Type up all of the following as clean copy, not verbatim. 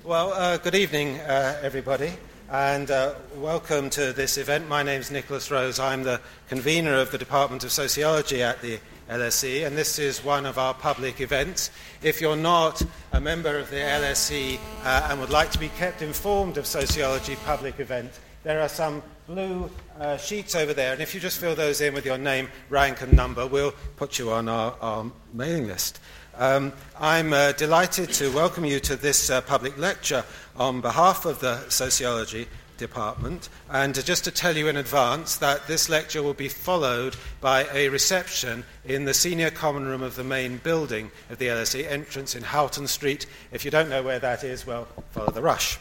Well, good evening, everybody, and welcome to this event. My name is Nicholas Rose. I'm the convener of the Department of Sociology at the LSE, and this is one of our public events. If you're not a member of the LSE and would like to be kept informed of sociology public events, there are some blue sheets over there, and if you just fill those in with your name, rank and number, we'll put you on our mailing list. I'm delighted to welcome you to this public lecture on behalf of the Sociology Department, and just to tell you in advance that this lecture will be followed by a reception in the senior common room of the main building of the LSE, entrance in Houghton Street. If you don't know where that is, well, follow the rush.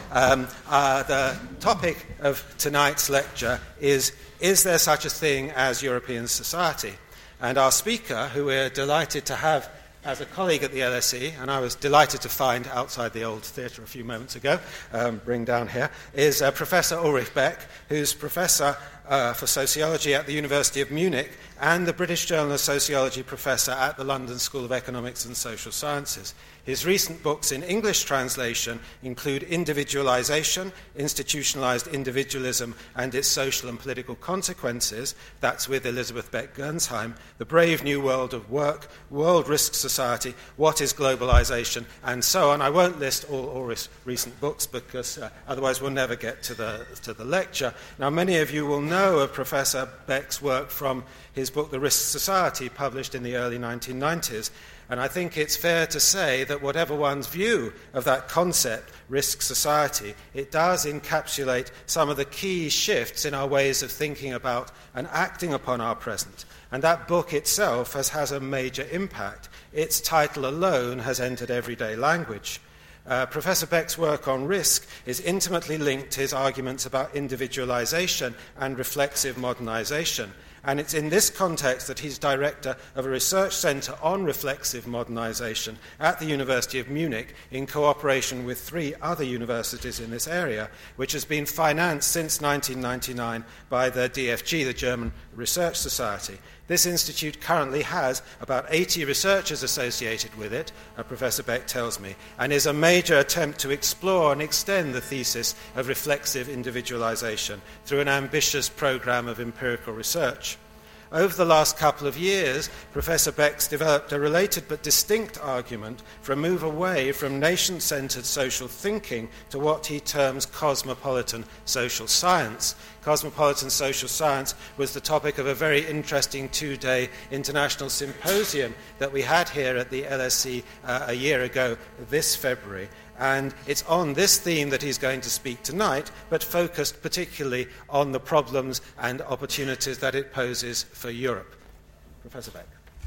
The topic of tonight's lecture is there such a thing as European society? And our speaker, who we're delighted to have as a colleague at the LSE, and I was delighted to find outside the old theatre a few moments ago, bring down here, is Professor Ulrich Beck, who's Professor for Sociology at the University of Munich and the British Journal of Sociology Professor at the London School of Economics and Social Sciences. His recent books in English translation include Individualization, Institutionalized Individualism and Its Social and Political Consequences, that's with Elizabeth Beck-Gernsheim, The Brave New World of Work, World Risk Society, What is Globalization, and so on. I won't list all recent books because otherwise we'll never get to the lecture. Now, many of you will know of Professor Beck's work from his book, The Risk Society, published in the early 1990s. And I think it's fair to say that whatever one's view of that concept, risk society, it does encapsulate some of the key shifts in our ways of thinking about and acting upon our present. And that book itself has a major impact. Its title alone has entered everyday language. Professor Beck's work on risk is intimately linked to his arguments about individualization and reflexive modernization. And it's in this context that he's director of a research centre on reflexive modernisation at the University of Munich in cooperation with 3 other universities in this area, which has been financed since 1999 by the DFG, the German Research Society. This institute currently has about 80 researchers associated with it, Professor Beck tells me, and is a major attempt to explore and extend the thesis of reflexive individualization through an ambitious program of empirical research. Over the last couple of years, Professor Beck's developed a related but distinct argument for a move away from nation-centered social thinking to what he terms cosmopolitan social science. Cosmopolitan social science was the topic of a very interesting 2-day international symposium that we had here at the LSE a year ago this February. And it's on this theme that he's going to speak tonight, but focused particularly on the problems and opportunities that it poses for Europe. Professor Beck.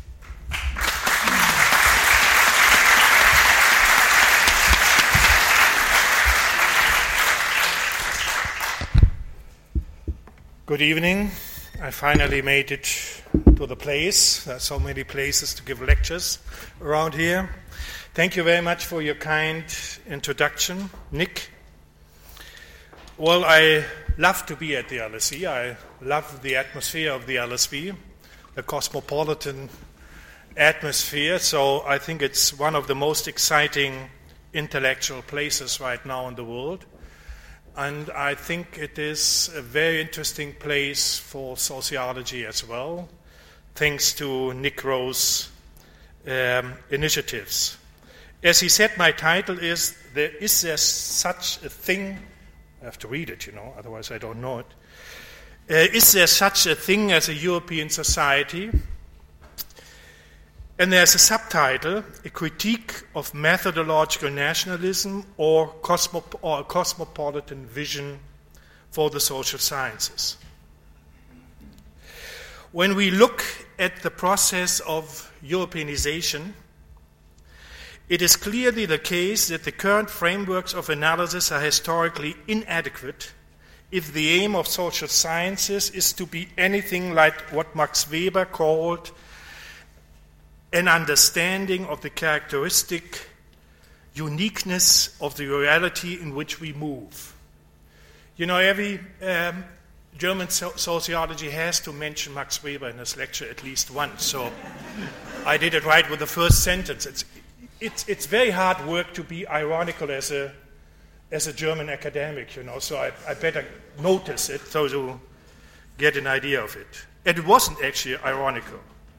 Good evening. I finally made it to the place. There are so many places to give lectures around here. Thank you very much for your kind introduction, Nick. Well, I love to be at the LSE. I love the atmosphere of the LSE, the cosmopolitan atmosphere. So I think it's one of the most exciting intellectual places right now in the world. And I think it is a very interesting place for sociology as well, thanks to Nick Rose's initiatives. As he said, my title is Is There Such a Thing? I have to read it, otherwise I don't know it. Is there such a thing as a European society? And there's a subtitle, A Critique of Methodological Nationalism or a Cosmopolitan Vision for the Social Sciences. When we look at the process of Europeanization, it is clearly the case that the current frameworks of analysis are historically inadequate if the aim of social sciences is to be anything like what Max Weber called an understanding of the characteristic uniqueness of the reality in which we move. Every German sociology has to mention Max Weber in his lecture at least once, so I did it right with the first sentence. It's very hard work to be ironical as a as a German academic, so I better notice it so to get an idea of it. And it wasn't actually ironical.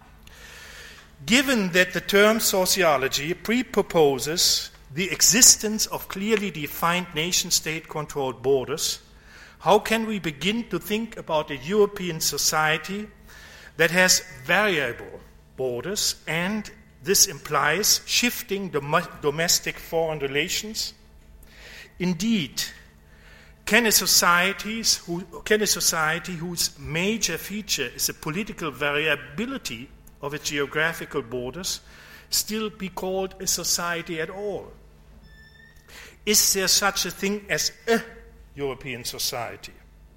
Given that the term sociology presupposes the existence of clearly defined nation-state controlled borders, how can we begin to think about a European society that has variable borders, and this implies shifting domestic foreign relations? Indeed, can a society whose major feature is a political variability of its geographical borders still be called a society at all? Is there such a thing as a European society?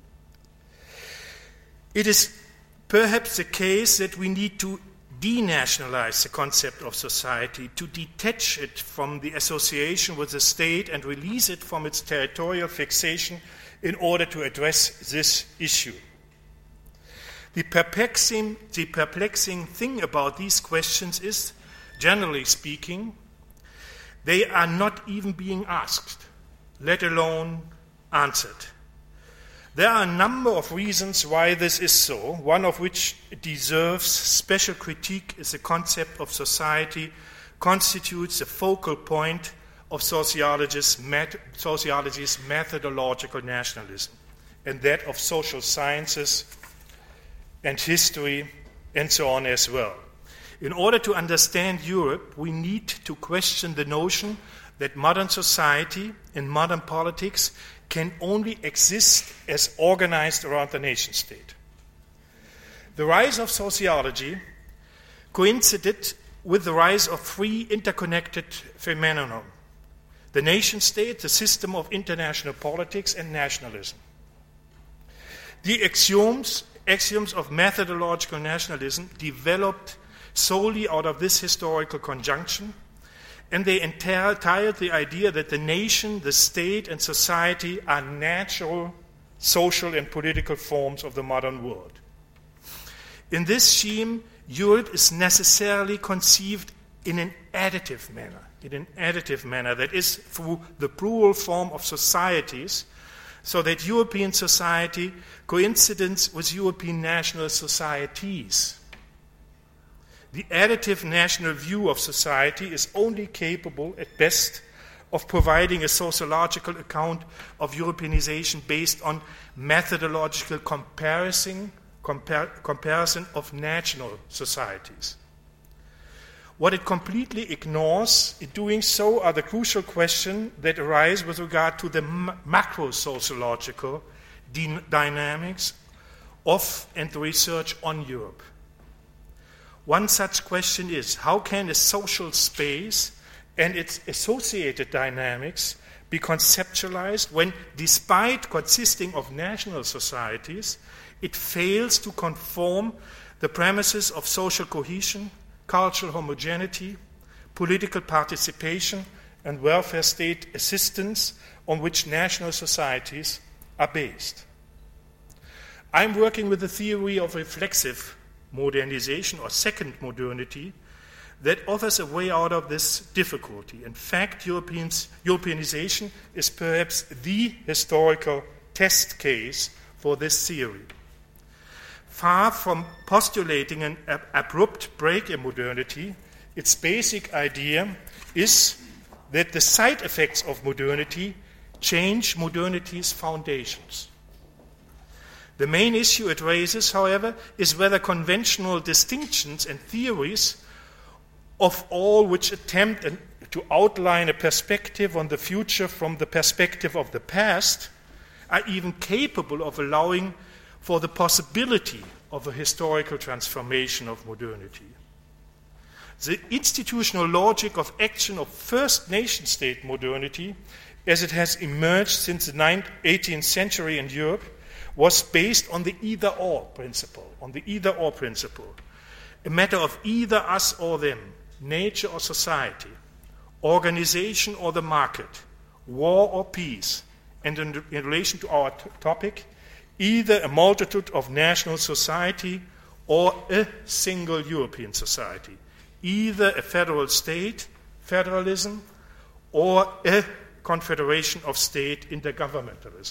It is perhaps the case that we need to denationalize the concept of society, to detach it from the association with the state and release it from its territorial fixation in order to address this issue. The perplexing thing about these questions is, generally speaking, they are not even being asked, let alone answered. There are a number of reasons why this is so, one of which deserves special critique is the concept of society constitutes the focal point of sociology's methodological nationalism, and that of social sciences and history and so on as well. In order to understand Europe, we need to question the notion that modern society and modern politics can only exist as organized around the nation-state. The rise of sociology coincided with the rise of three interconnected phenomena: the nation-state, the system of international politics, and nationalism. The axioms of methodological nationalism developed solely out of this historical conjunction, and they entailed the idea that the nation, the state, and society are natural social and political forms of the modern world. In this scheme, Europe is necessarily conceived in an additive manner, that is, through the plural form of societies, so that European society coincides with European national societies. The additive national view of society is only capable, at best, of providing a sociological account of Europeanization based on methodological comparison of national societies. What it completely ignores in doing so are the crucial questions that arise with regard to the macro-sociological dynamics of and the research on Europe. One such question is, how can a social space and its associated dynamics be conceptualized when, despite consisting of national societies, it fails to conform the premises of social cohesion, cultural homogeneity, political participation, and welfare state assistance on which national societies are based? I'm working with the theory of reflexive modernization or second modernity that offers a way out of this difficulty. In fact, Europeanization is perhaps the historical test case for this theory. Far from postulating an abrupt break in modernity, its basic idea is that the side effects of modernity change modernity's foundations. The main issue it raises, however, is whether conventional distinctions and theories of all which attempt to outline a perspective on the future from the perspective of the past are even capable of allowing for the possibility of a historical transformation of modernity. The institutional logic of action of first nation-state modernity, as it has emerged since the 18th century in Europe, was based on the either-or principle, a matter of either us or them, nature or society, organization or the market, war or peace, and in relation to our topic, either a multitude of national society or a single European society, either a federal state, federalism, or a confederation of state intergovernmentalism.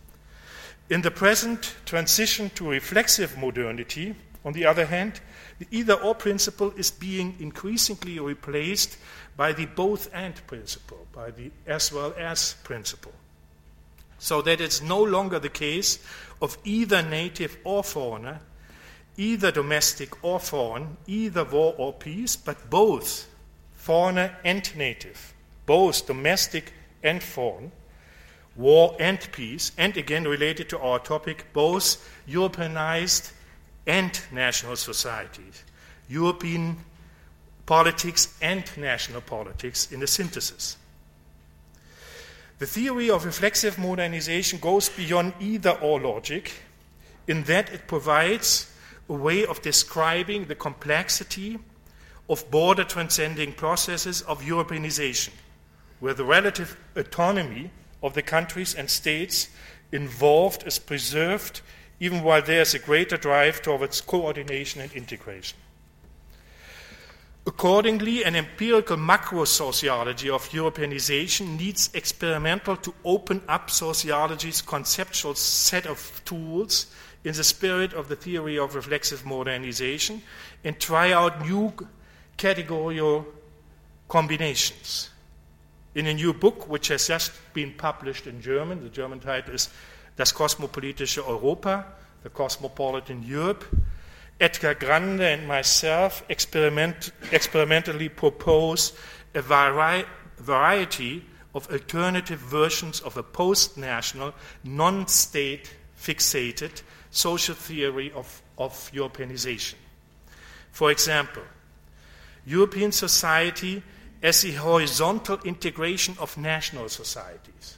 In the present transition to reflexive modernity, on the other hand, the either-or principle is being increasingly replaced by the both-and principle, by the as-well-as principle. So that it's no longer the case of either native or foreigner, either domestic or foreign, either war or peace, but both foreigner and native, both domestic and foreign, war and peace, and again related to our topic, both Europeanized and national societies, European politics and national politics in a synthesis. The theory of reflexive modernization goes beyond either-or logic in that it provides a way of describing the complexity of border-transcending processes of Europeanization, where the relative autonomy of the countries and states involved is preserved even while there is a greater drive towards coordination and integration. Accordingly, an empirical macro-sociology of Europeanization needs experimental to open up sociology's conceptual set of tools in the spirit of the theory of reflexive modernization and try out new categorical combinations. In a new book, which has just been published in German, the German title is Das kosmopolitische Europa, the Cosmopolitan Europe, Edgar Grande and myself experimentally propose a variety of alternative versions of a post-national, non-state fixated social theory of Europeanization. For example, European society as the horizontal integration of national societies,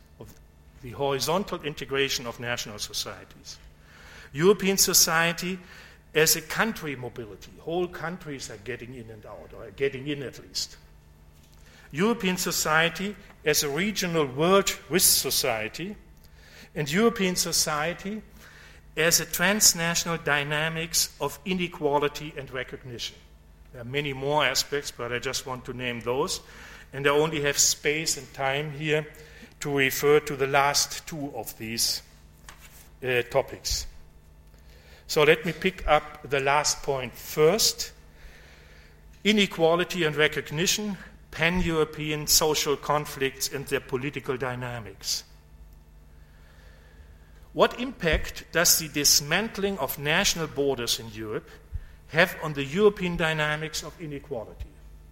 European society as a country mobility. Whole countries are getting in and out, or getting in at least. European society as a regional world risk society, and European society as a transnational dynamics of inequality and recognition. There are many more aspects, but I just want to name those, and I only have space and time here to refer to the last two of these topics. So let me pick up the last point first. Inequality and recognition, pan-European social conflicts and their political dynamics. What impact does the dismantling of national borders in Europe have on the European dynamics of inequality?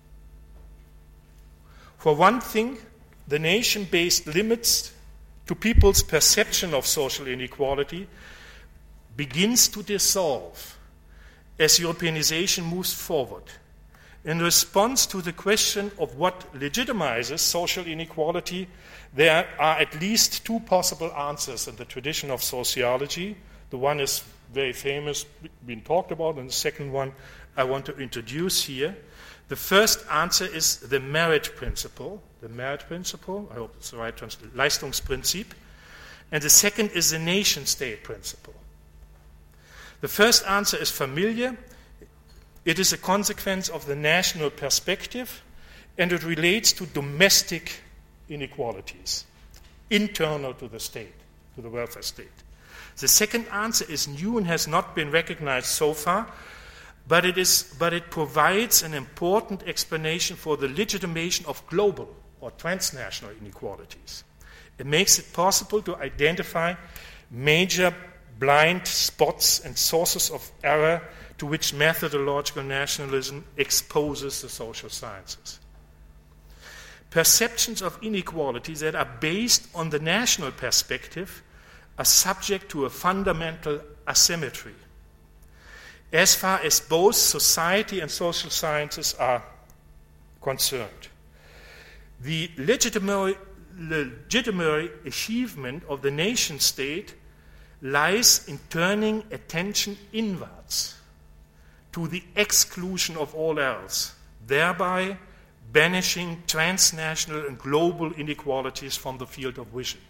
For one thing, the nation-based limits to people's perception of social inequality begins to dissolve as Europeanization moves forward. In response to the question of what legitimizes social inequality, there are at least two possible answers in the tradition of sociology. The one is very famous, been talked about, and the second one I want to introduce here. The first answer is the merit principle, I hope it's the right translation, Leistungsprinzip, and the second is the nation-state principle. The first answer is familiar. It is a consequence of the national perspective, and it relates to domestic inequalities, internal to the state, to the welfare state. The second answer is new and has not been recognized so far, but it provides an important explanation for the legitimation of global or transnational inequalities. It makes it possible to identify major blind spots and sources of error to which methodological nationalism exposes the social sciences. Perceptions of inequalities that are based on the national perspective are subject to a fundamental asymmetry, as far as both society and social sciences are concerned. The legitimate achievement of the nation-state lies in turning attention inwards to the exclusion of all else, thereby banishing transnational and global inequalities from the field of vision.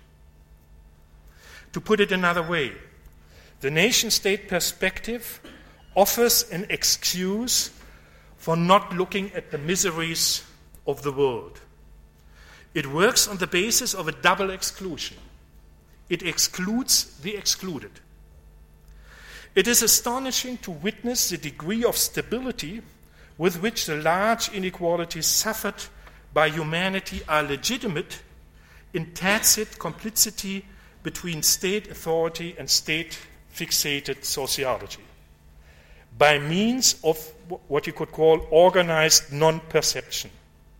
To put it another way, the nation-state perspective offers an excuse for not looking at the miseries of the world. It works on the basis of a double exclusion. It excludes the excluded. It is astonishing to witness the degree of stability with which the large inequalities suffered by humanity are legitimate in tacit complicity between state authority and state-fixated sociology, by means of what you could call organized non-perception.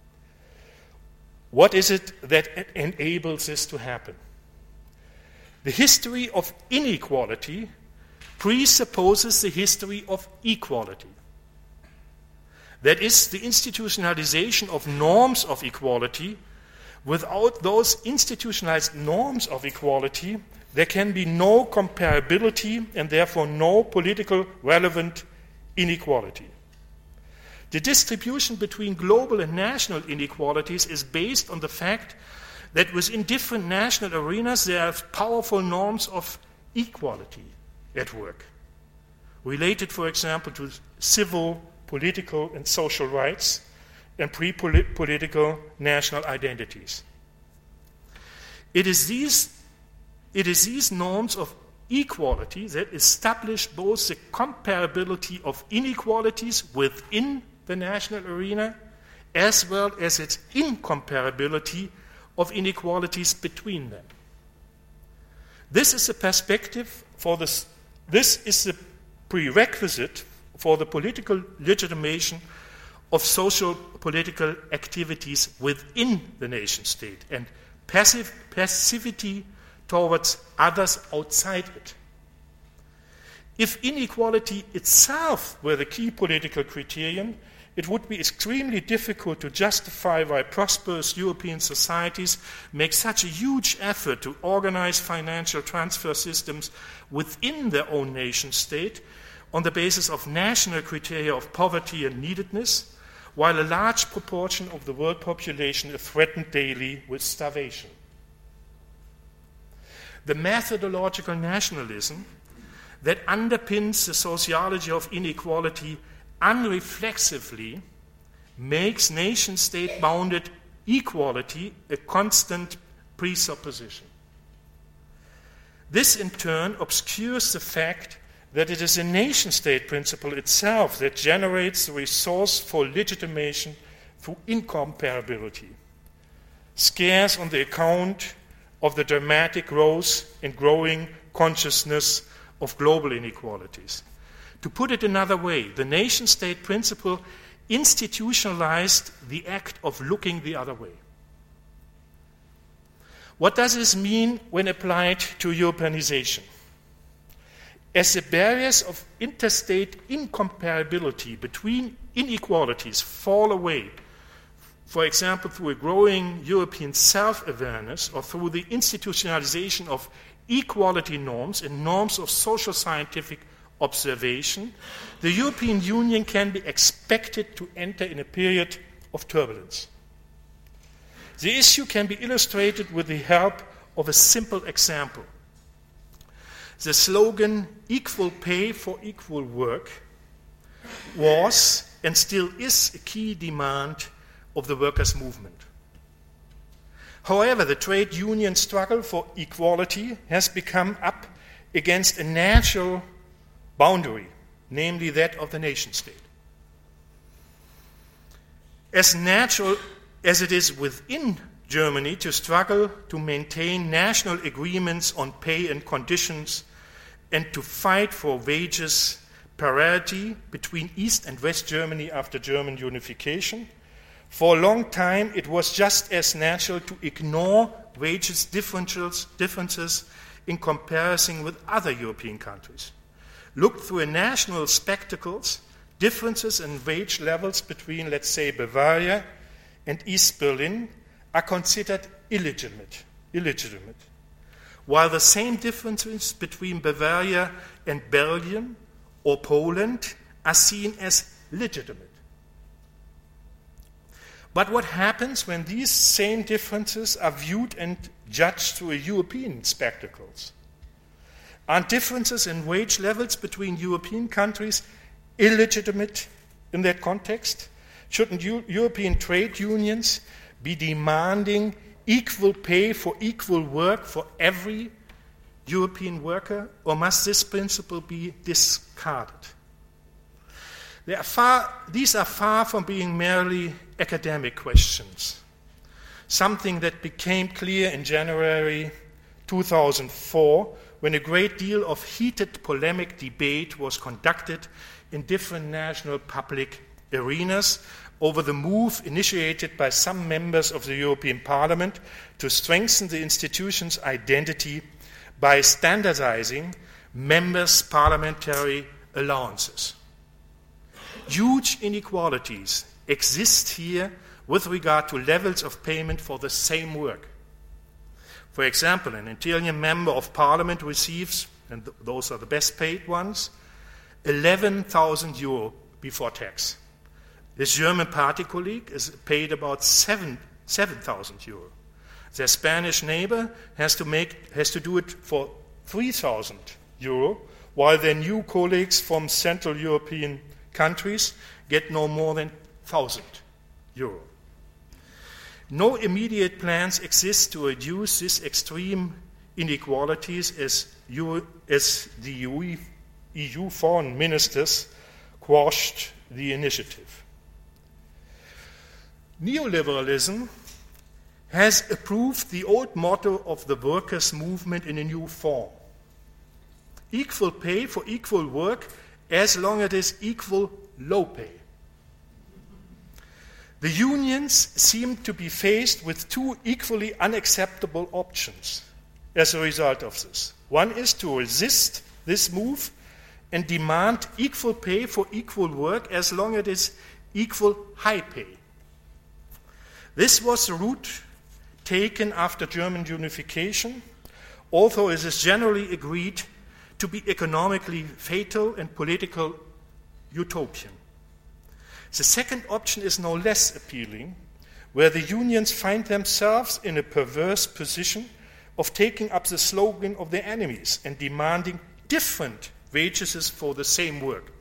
What is it that enables this to happen? The history of inequality presupposes the history of equality. That is, the institutionalization of norms of equality. Without those institutionalized norms of equality, there can be no comparability and therefore no political relevant inequality. The distribution between global and national inequalities is based on the fact that within different national arenas there are powerful norms of equality at work, related, for example, to civil, political, and social rights and pre-political national identities. It is these norms of equality that establish both the comparability of inequalities within the national arena as well as its incomparability of inequalities between them. This is the perspective for this is the prerequisite for the political legitimation of social political activities within the nation state and passivity towards others outside it. If inequality itself were the key political criterion, it would be extremely difficult to justify why prosperous European societies make such a huge effort to organize financial transfer systems within their own nation state on the basis of national criteria of poverty and neededness, while a large proportion of the world population is threatened daily with starvation. The methodological nationalism that underpins the sociology of inequality unreflexively makes nation-state bounded equality a constant presupposition. This in turn obscures the fact that it is a nation-state principle itself that generates the resource for legitimation through incomparability, scarce on the account of the dramatic growth and growing consciousness of global inequalities. To put it another way, the nation-state principle institutionalized the act of looking the other way. What does this mean when applied to Europeanization? As the barriers of interstate incomparability between inequalities fall away, for example, through a growing European self-awareness or through the institutionalization of equality norms and norms of social scientific observation, the European Union can be expected to enter in a period of turbulence. The issue can be illustrated with the help of a simple example. The slogan, "equal pay for equal work," was and still is a key demand of the workers' movement. However, the trade union struggle for equality has become up against a natural boundary, namely that of the nation-state. As natural as it is within Germany to struggle to maintain national agreements on pay and conditions and to fight for wages parity between East and West Germany after German unification, for a long time it was just as natural to ignore wages differences in comparison with other European countries. Looked through a national spectacles, differences in wage levels between, let's say, Bavaria and East Berlin are considered illegitimate, while the same differences between Bavaria and Belgium or Poland are seen as legitimate. But what happens when these same differences are viewed and judged through European spectacles? Aren't differences in wage levels between European countries illegitimate in that context? Shouldn't European trade unions be demanding equal pay for equal work for every European worker, or must this principle be discarded? These are far from being merely academic questions. Something that became clear in January 2004 when a great deal of heated polemic debate was conducted in different national public arenas over the move initiated by some members of the European Parliament to strengthen the institution's identity by standardizing members' parliamentary allowances. Huge inequalities exist here with regard to levels of payment for the same work. For example, an Italian member of parliament receives, and those are the best paid ones, 11,000 euro before tax. His German party colleague is paid about 7,000 euro. Their Spanish neighbor has to do it for 3,000 euro, while their new colleagues from Central European countries get no more than 1,000 euro. No immediate plans exist to reduce these extreme inequalities as the EU foreign ministers quashed the initiative. Neoliberalism has approved the old motto of the workers' movement in a new form. Equal pay for equal work as long as it is equal low pay. The unions seem to be faced with two equally unacceptable options as a result of this. One is to resist this move and demand equal pay for equal work as long as it is equal high pay. This was the route taken after German unification, although it is generally agreed to be economically fatal and political utopian. The second option is no less appealing, where the unions find themselves in a perverse position of taking up the slogan of their enemies and demanding different wages for the same work.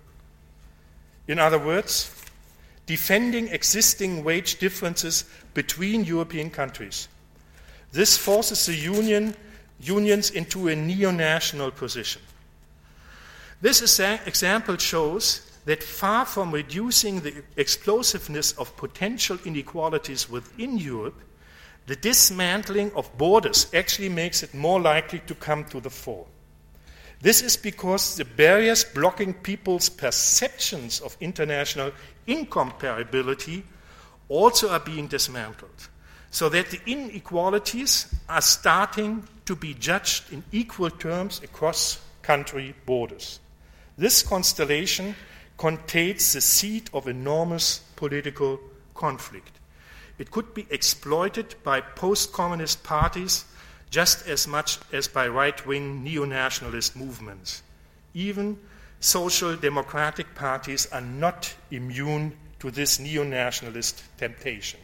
In other words, defending existing wage differences between European countries. This forces the unions into a neo-national position. This example shows that far from reducing the explosiveness of potential inequalities within Europe, the dismantling of borders actually makes it more likely to come to the fore. This is because the barriers blocking people's perceptions of international incomparability also are being dismantled, so that the inequalities are starting to be judged in equal terms across country borders. This constellation contains the seed of enormous political conflict. It could be exploited by post-communist parties just as much as by right-wing neo-nationalist movements. Even social democratic parties are not immune to this neo-nationalist temptation.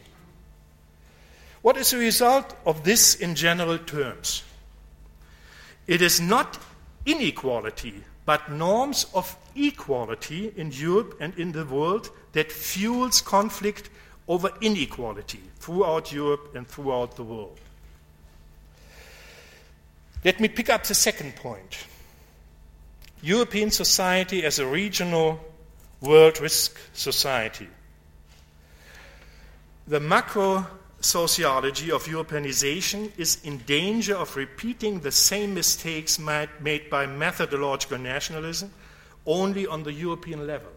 What is the result of this in general terms? It is not inequality, but norms of equality in Europe and in the world that fuels conflict over inequality throughout Europe and throughout the world. Let me pick up the second point. European society as a regional world risk society. The macro sociology of Europeanization is in danger of repeating the same mistakes made by methodological nationalism, only on the European level.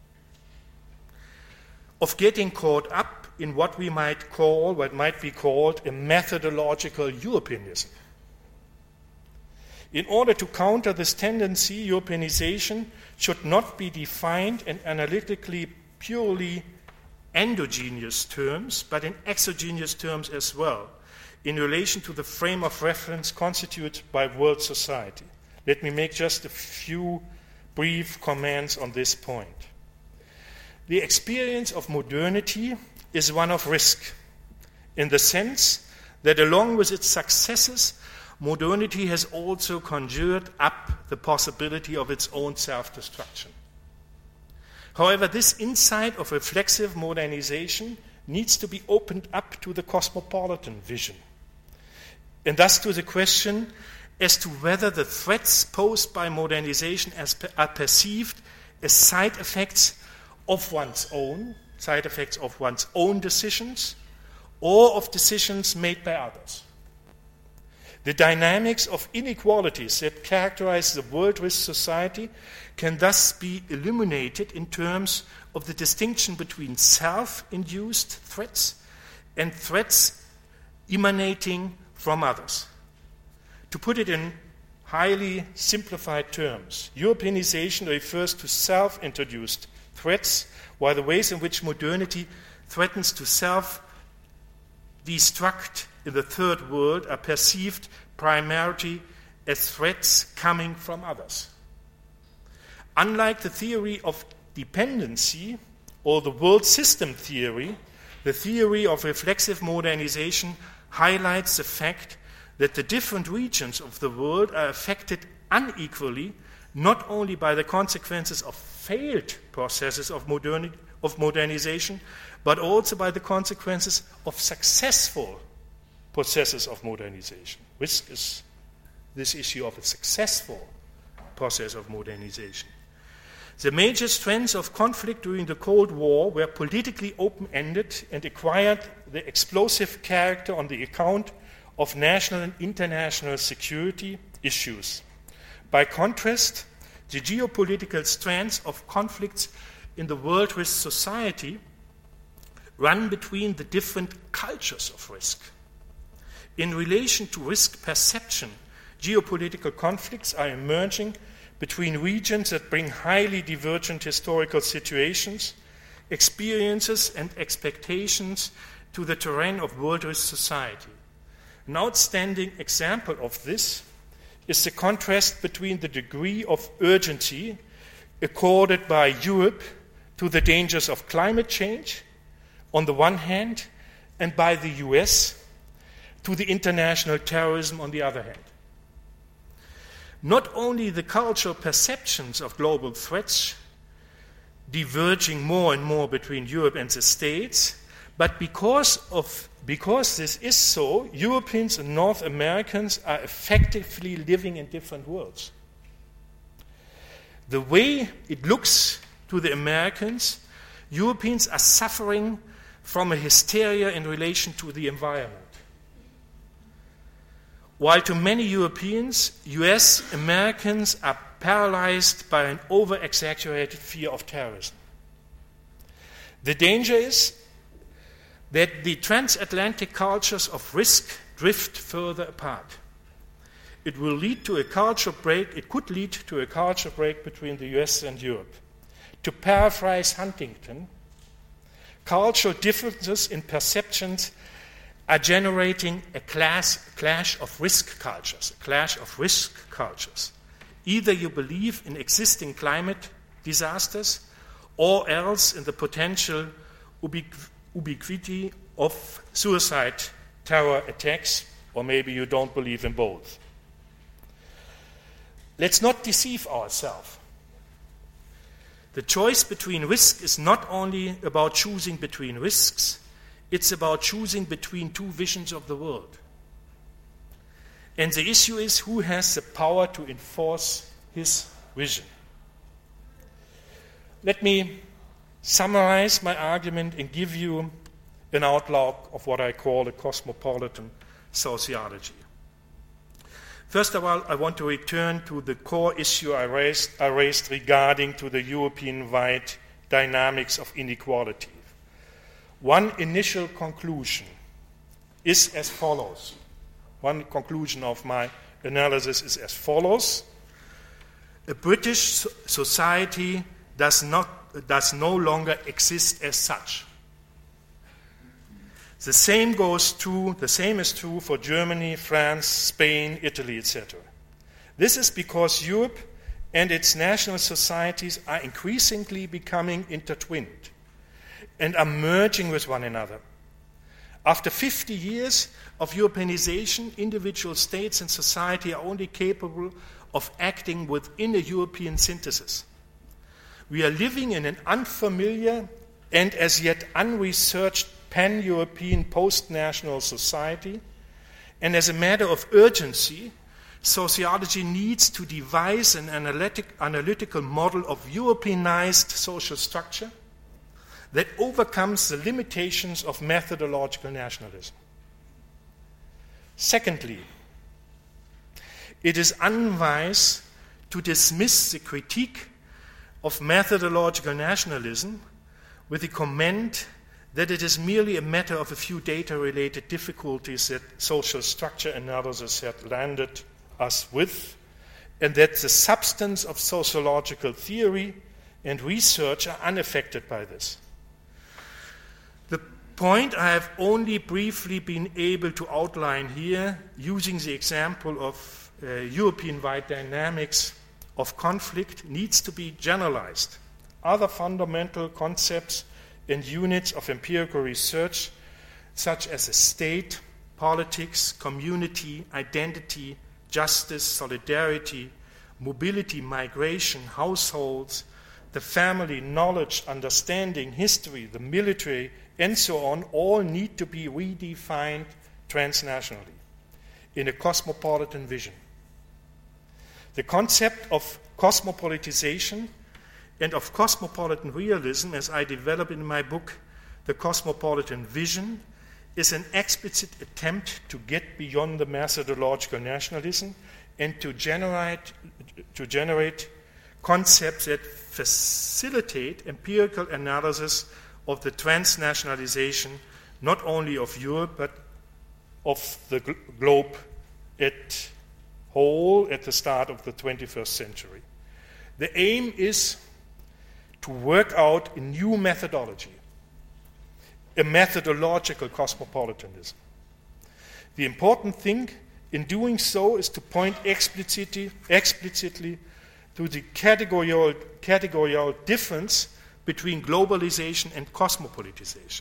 Of getting caught up in what might be called a methodological Europeanism. In order to counter this tendency, Europeanization should not be defined in analytically purely endogenous terms, but in exogenous terms as well, in relation to the frame of reference constituted by world society. Let me make just a few brief comments on this point. The experience of modernity is one of risk, in the sense that along with its successes, modernity has also conjured up the possibility of its own self-destruction. However, this insight of reflexive modernization needs to be opened up to the cosmopolitan vision, and thus to the question as to whether the threats posed by modernization are perceived as side effects of one's own decisions, or of decisions made by others. The dynamics of inequalities that characterize the world risk society can thus be illuminated in terms of the distinction between self-induced threats and threats emanating from others. To put it in highly simplified terms, Europeanization refers to self-introduced threats, while the ways in which modernity threatens to self-destruct in the third world are perceived primarily as threats coming from others. Unlike the theory of dependency or the world system theory, the theory of reflexive modernization highlights the fact that the different regions of the world are affected unequally, not only by the consequences of failed processes of modernization, but also by the consequences of successful processes of modernization. Risk is this issue of a successful process of modernization. The major strands of conflict during the Cold War were politically open-ended and acquired the explosive character on the account of national and international security issues. By contrast, the geopolitical strands of conflicts in the world risk society run between the different cultures of risk. In relation to risk perception, geopolitical conflicts are emerging between regions that bring highly divergent historical situations, experiences, and expectations to the terrain of world risk society. An outstanding example of this is the contrast between the degree of urgency accorded by Europe to the dangers of climate change on the one hand, and by the US to the international terrorism on the other hand. Not only the cultural perceptions of global threats diverging more and more between Europe and the States, but because this is so, Europeans and North Americans are effectively living in different worlds. The way it looks to the Americans, Europeans are suffering from a hysteria in relation to the environment. While to many Europeans, US Americans are paralyzed by an over-exaggerated fear of terrorism. The danger is that the transatlantic cultures of risk drift further apart. It could lead to a cultural break between the US and Europe. To paraphrase Huntington, cultural differences in perceptions are generating a clash of risk cultures. Either you believe in existing climate disasters, or else in the potential ubiquity of suicide terror attacks, or maybe you don't believe in both. Let's not deceive ourselves. The choice between risk is not only about choosing between risks, it's about choosing between two visions of the world. And the issue is who has the power to enforce his vision. Let me summarize my argument and give you an outlook of what I call a cosmopolitan sociology. First of all, I want to return to the core issue I raised regarding to the European-wide dynamics of inequality. One initial conclusion is as follows. One conclusion of my analysis is as follows. A British society does no longer exist as such. The same is true for Germany, France, Spain, Italy, etc. This is because Europe and its national societies are increasingly becoming intertwined and are merging with one another. After 50 years of Europeanization, individual states and society are only capable of acting within a European synthesis. We are living in an unfamiliar and as yet unresearched pan-European post-national society, and as a matter of urgency, sociology needs to devise an analytical model of Europeanized social structure that overcomes the limitations of methodological nationalism. Secondly, it is unwise to dismiss the critique of methodological nationalism with the comment that it is merely a matter of a few data-related difficulties that social structure analysis had landed us with, and that the substance of sociological theory and research are unaffected by this. The point I have only briefly been able to outline here, using the example of European-wide dynamics of conflict, needs to be generalized. Other fundamental concepts and units of empirical research, such as a state, politics, community, identity, justice, solidarity, mobility, migration, households, the family, knowledge, understanding, history, the military, and so on, all need to be redefined transnationally in a cosmopolitan vision. The concept of cosmopolitization and of cosmopolitan realism, as I develop in my book, The Cosmopolitan Vision, is an explicit attempt to get beyond the methodological nationalism and to generate concepts that facilitate empirical analysis of the transnationalization not only of Europe but of the globe at whole at the start of the 21st century. The aim is to work out a new methodology, a methodological cosmopolitanism. The important thing in doing so is to point explicitly to the categorical difference between globalization and cosmopolitization.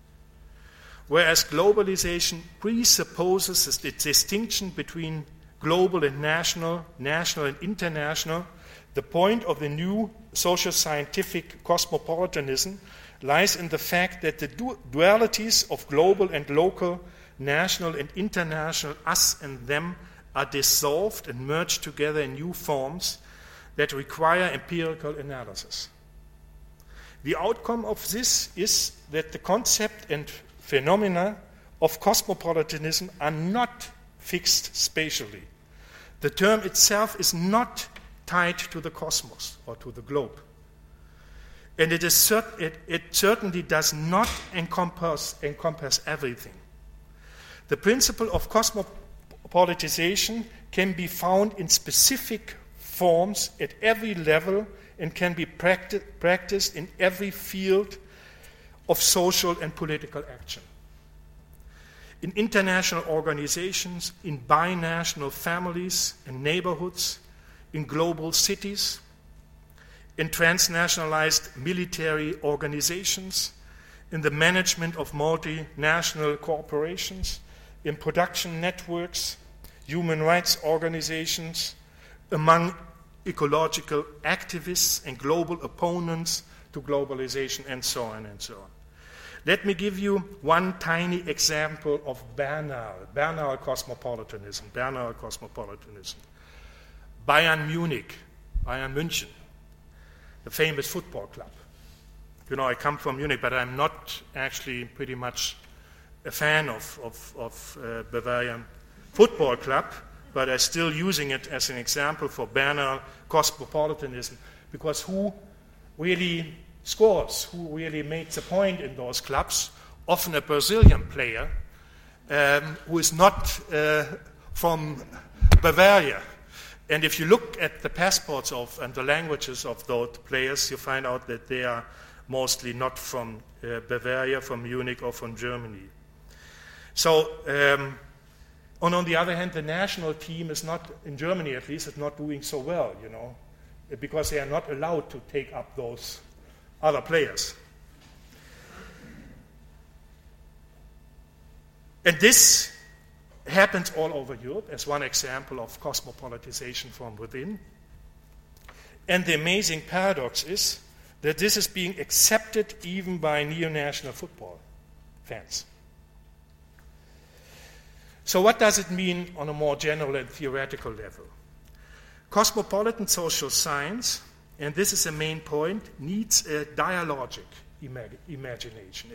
Whereas globalization presupposes the distinction between global and national and international, the point of the new social-scientific cosmopolitanism lies in the fact that the dualities of global and local, national and international, us and them, are dissolved and merged together in new forms that require empirical analysis. The outcome of this is that the concept and phenomena of cosmopolitanism are not fixed spatially. The term itself is not tied to the cosmos or to the globe. And it certainly does not encompass everything. The principle of cosmopolitization can be found in specific forms at every level and can be practiced in every field of social and political action. In international organizations, in binational families and neighborhoods, in global cities, in transnationalized military organizations, in the management of multinational corporations, in production networks, human rights organizations, among ecological activists and global opponents to globalization, and so on and so on. Let me give you one tiny example of Bernal cosmopolitanism. Bayern München, the famous football club. You know, I come from Munich, but I'm not actually pretty much a fan of Bavarian football club, but I'm still using it as an example for Bernal cosmopolitanism, because who really scores, who really makes a point in those clubs? Often a Brazilian player who is not from Bavaria. And if you look at the passports and the languages of those players, you find out that they are mostly not from Bavaria, from Munich, or from Germany. So, and on the other hand, the national team is not, in Germany at least, is not doing so well, you know, because they are not allowed to take up those other players. And this happens all over Europe as one example of cosmopolitization from within. And the amazing paradox is that this is being accepted even by neo-national football. fans. So what does it mean on a more general and theoretical level? Cosmopolitan social science, and this is a main point, needs a dialogic imagination,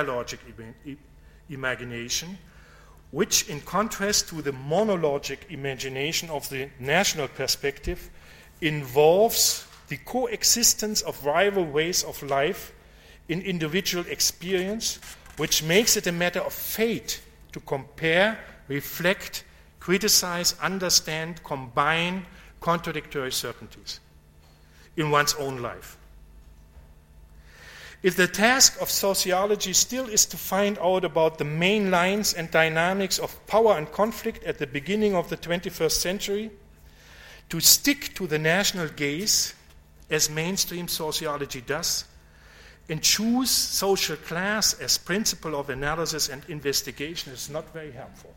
which, in contrast to the monologic imagination of the national perspective, involves the coexistence of rival ways of life in individual experience, which makes it a matter of fate to compare, reflect, criticize, understand, combine contradictory certainties in one's own life. If the task of sociology still is to find out about the main lines and dynamics of power and conflict at the beginning of the 21st century, to stick to the national gaze, as mainstream sociology does, and choose social class as principle of analysis and investigation is not very helpful.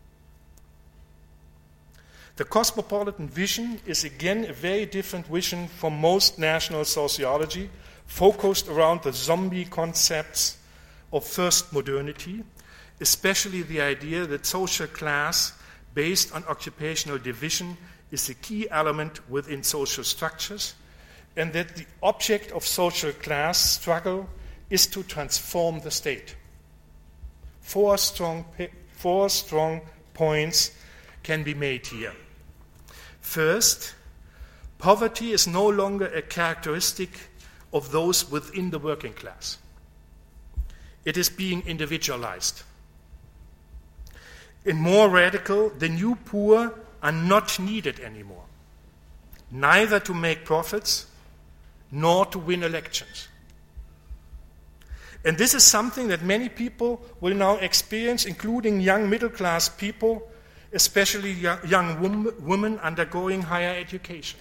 The cosmopolitan vision is again a very different vision from most national sociology, focused around the zombie concepts of first modernity, especially the idea that social class based on occupational division is a key element within social structures, and that the object of social class struggle is to transform the state. Four strong points can be made here. First, poverty is no longer a characteristic of those within the working class. It is being individualized. And more radical, the new poor are not needed anymore, neither to make profits nor to win elections. And this is something that many people will now experience, including young middle-class people, especially young women undergoing higher education.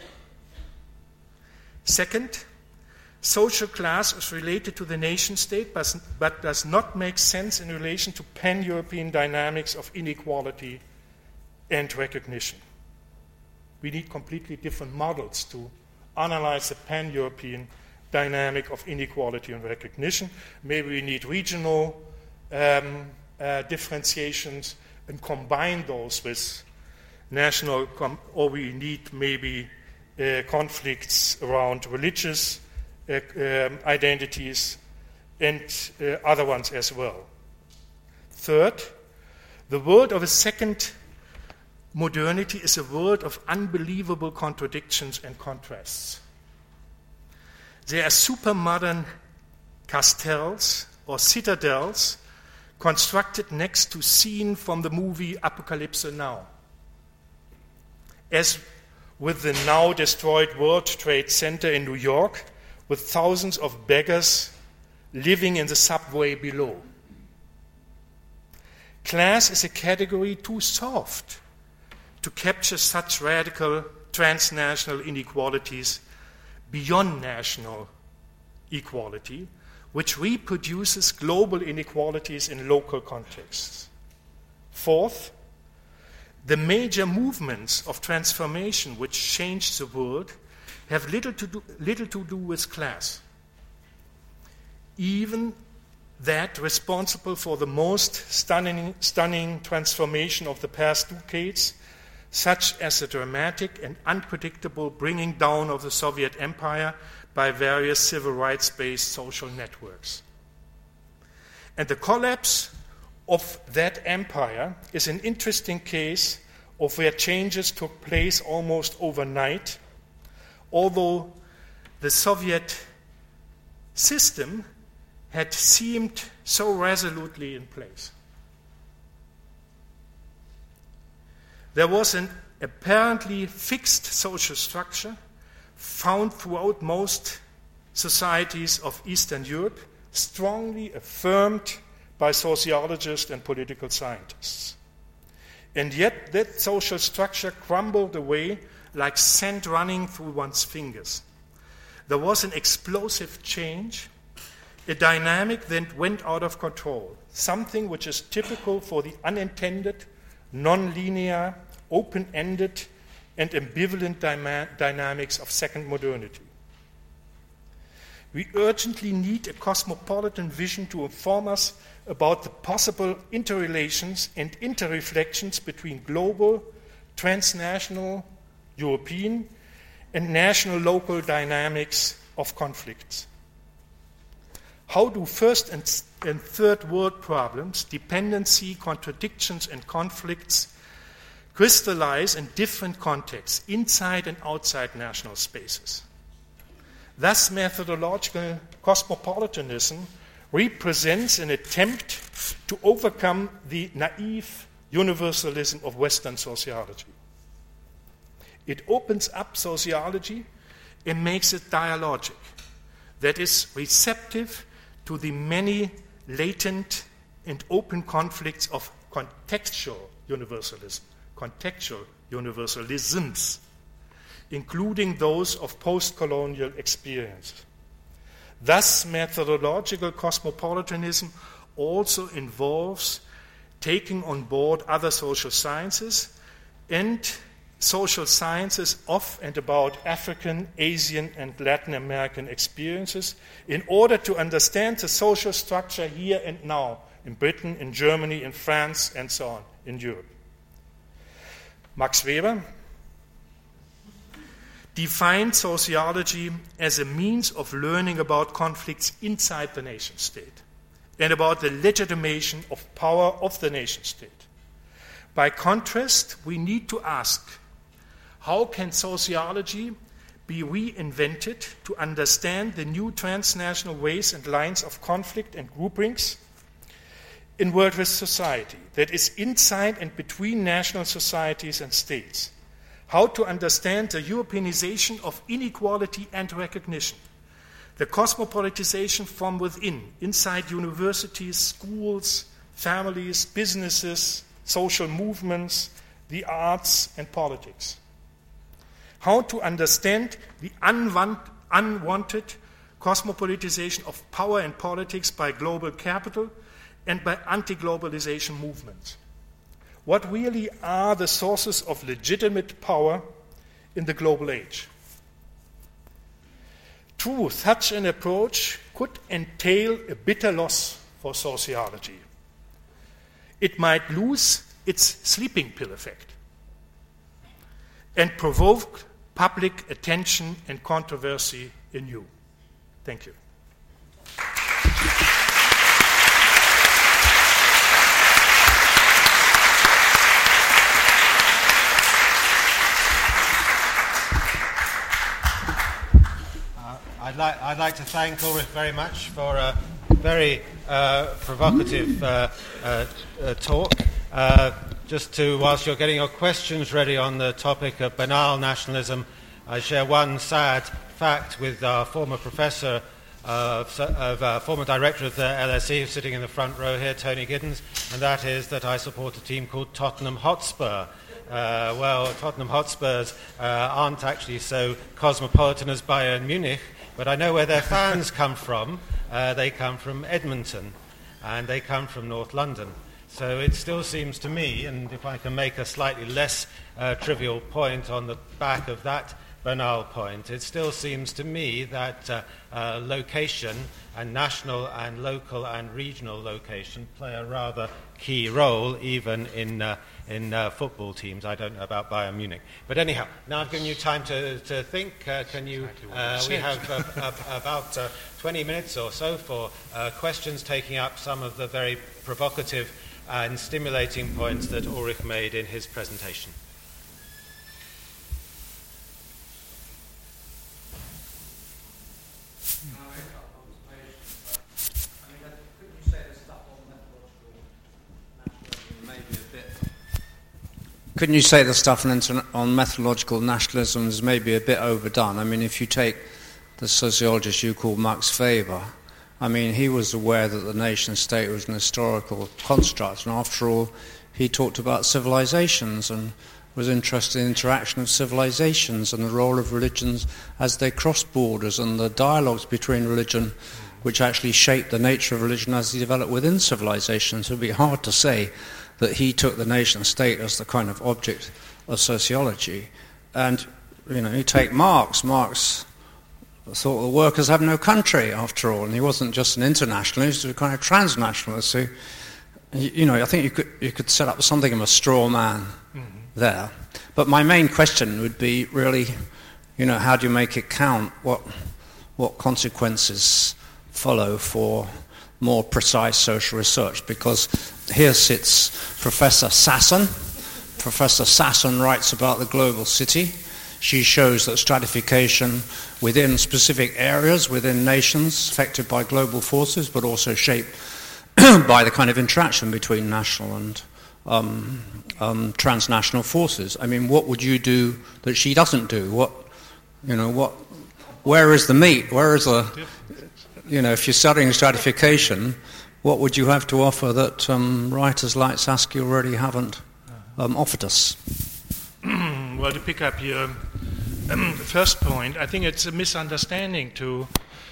Second, social class is related to the nation state, but does not make sense in relation to pan-European dynamics of inequality and recognition. We need completely different models to analyze the pan-European dynamic of inequality and recognition. Maybe we need regional differentiations and combine those with national, or we need maybe conflicts around religious identities and other ones as well. Third, the world of a second modernity is a world of unbelievable contradictions and contrasts. There are super-modern castles or citadels constructed next to scene from the movie Apocalypse Now, as with the now destroyed World Trade Center in New York, with thousands of beggars living in the subway below. Class is a category too soft to capture such radical transnational inequalities beyond national equality, which reproduces global inequalities in local contexts. Fourth, the major movements of transformation which change the world have little to do with class. Even that responsible for the most stunning transformation of the past decades, such as the dramatic and unpredictable bringing down of the Soviet Empire by various civil rights-based social networks. And the collapse of that empire is an interesting case of where changes took place almost overnight, although the Soviet system had seemed so resolutely in place. There was an apparently fixed social structure found throughout most societies of Eastern Europe, strongly affirmed by sociologists and political scientists. And yet that social structure crumbled away like sand running through one's fingers. There was an explosive change, a dynamic that went out of control, something which is typical for the unintended, non-linear, open-ended, and ambivalent dynamics of second modernity. We urgently need a cosmopolitan vision to inform us about the possible interrelations and interreflections between global, transnational, European, and national local dynamics of conflicts. How do first and third world problems, dependency, contradictions, and conflicts crystallize in different contexts, inside and outside national spaces? Thus, methodological cosmopolitanism represents an attempt to overcome the naive universalism of Western sociology. It opens up sociology and makes it dialogic, that is, receptive to the many latent and open conflicts of contextual universalisms, including those of post-colonial experience. Thus, methodological cosmopolitanism also involves taking on board other social sciences and social sciences of and about African, Asian, and Latin American experiences in order to understand the social structure here and now in Britain, in Germany, in France, and so on, in Europe. Max Weber defined sociology as a means of learning about conflicts inside the nation state and about the legitimation of power of the nation state. By contrast, we need to ask, how can sociology be reinvented to understand the new transnational ways and lines of conflict and groupings in world risk society, that is inside and between national societies and states? How to understand the Europeanization of inequality and recognition, the cosmopolitization from within, inside universities, schools, families, businesses, social movements, the arts, and politics. How to understand the unwanted cosmopolitization of power and politics by global capital and by anti-globalization movements. What really are the sources of legitimate power in the global age? True, such an approach could entail a bitter loss for sociology. It might lose its sleeping pill effect and provoke public attention and controversy anew. Thank you. I'd like to thank Ulrich very much for a very provocative talk. Just to, whilst you're getting your questions ready on the topic of banal nationalism, I share one sad fact with our former professor, former director of the LSE, who's sitting in the front row here, Tony Giddens, and that is that I support a team called Tottenham Hotspur. Well, Tottenham Hotspurs aren't actually so cosmopolitan as Bayern Munich, but I know where their fans come from. They come from Edmonton, and they come from North London. So it still seems to me, and if I can make a slightly less trivial point on the back of that banal point, it still seems to me that location and national and local and regional location play a rather key role even in football teams. I don't know about Bayern Munich. But anyhow, now I've given you time to think. Can you? We have about 20 minutes or so for questions, taking up some of the very provocative and stimulating points that Ulrich made in his presentation. Couldn't you say the stuff on methodological nationalism is maybe a bit overdone? I mean, if you take the sociologist you call Max Weber, I mean, he was aware that the nation-state was an historical construct, and after all, he talked about civilizations and was interested in the interaction of civilizations and the role of religions as they cross borders and the dialogues between religion which actually shaped the nature of religion as they developed within civilizations. It would be hard to say that he took the nation-state as the kind of object of sociology. And, you know, you take Marx. Marx thought the workers have no country after all, and he wasn't just an internationalist, he was a kind of transnationalist. So, I think you could set up something of a straw man there. But my main question would be really, how do you make it count? What consequences follow for more precise social research? Because here sits Professor Sasson. Professor Sasson writes about the global city. She shows that stratification within specific areas, within nations, affected by global forces, but also shaped by the kind of interaction between national and transnational forces. I mean, what would you do that she doesn't do? Where is the meat? Where is the, if you're studying stratification, what would you have to offer that writers like Saskia already haven't offered us? Well, to pick up your first point, I think it's a misunderstanding to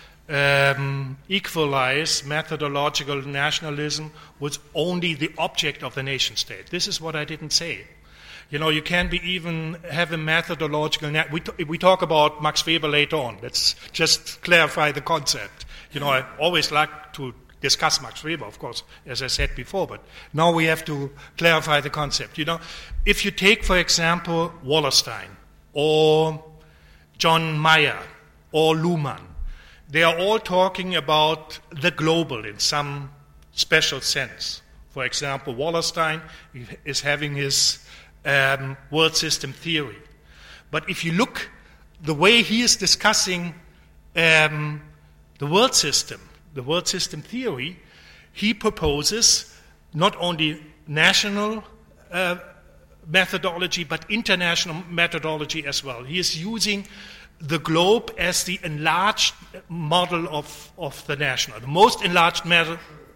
equalize methodological nationalism with only the object of the nation state. This is what I didn't say. You can't even have a methodological... We talk about Max Weber later on. Let's just clarify the concept. I always like to discuss Max Weber, of course, as I said before, but now we have to clarify the concept. If you take, for example, Wallerstein or John Mayer or Luhmann, they are all talking about the global in some special sense. For example, Wallerstein is having his world system theory. But if you look the way he is discussing the world system theory, he proposes not only national methodology but international methodology as well. He is using the globe as the enlarged model of the national, the most enlarged model.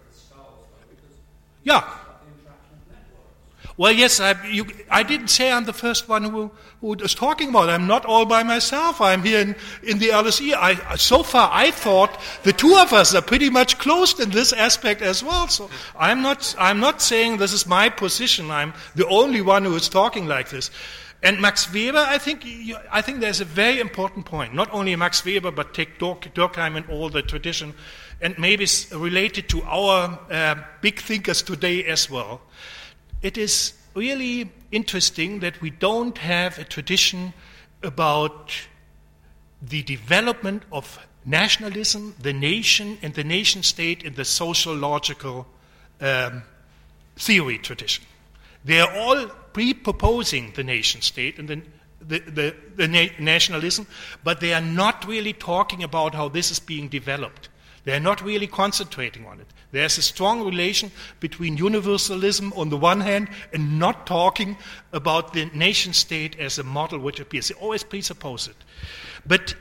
Yeah. Well, yes, I didn't say I'm the first one who was talking about it. I'm not all by myself. I'm here in the LSE. So far, I thought the two of us are pretty much closed in this aspect as well. So I'm not saying this is my position. I'm the only one who is talking like this. And Max Weber, I think there's a very important point. Not only Max Weber, but take Durkheim and all the tradition, and maybe related to our big thinkers today as well. It is really interesting that we don't have a tradition about the development of nationalism, the nation, and the nation state in the sociological theory tradition. They are all pre-proposing the nation state and the nationalism, but they are not really talking about how this is being developed. They are not really concentrating on it. There's a strong relation between universalism on the one hand and not talking about the nation state as a model which appears. They always presuppose it. But,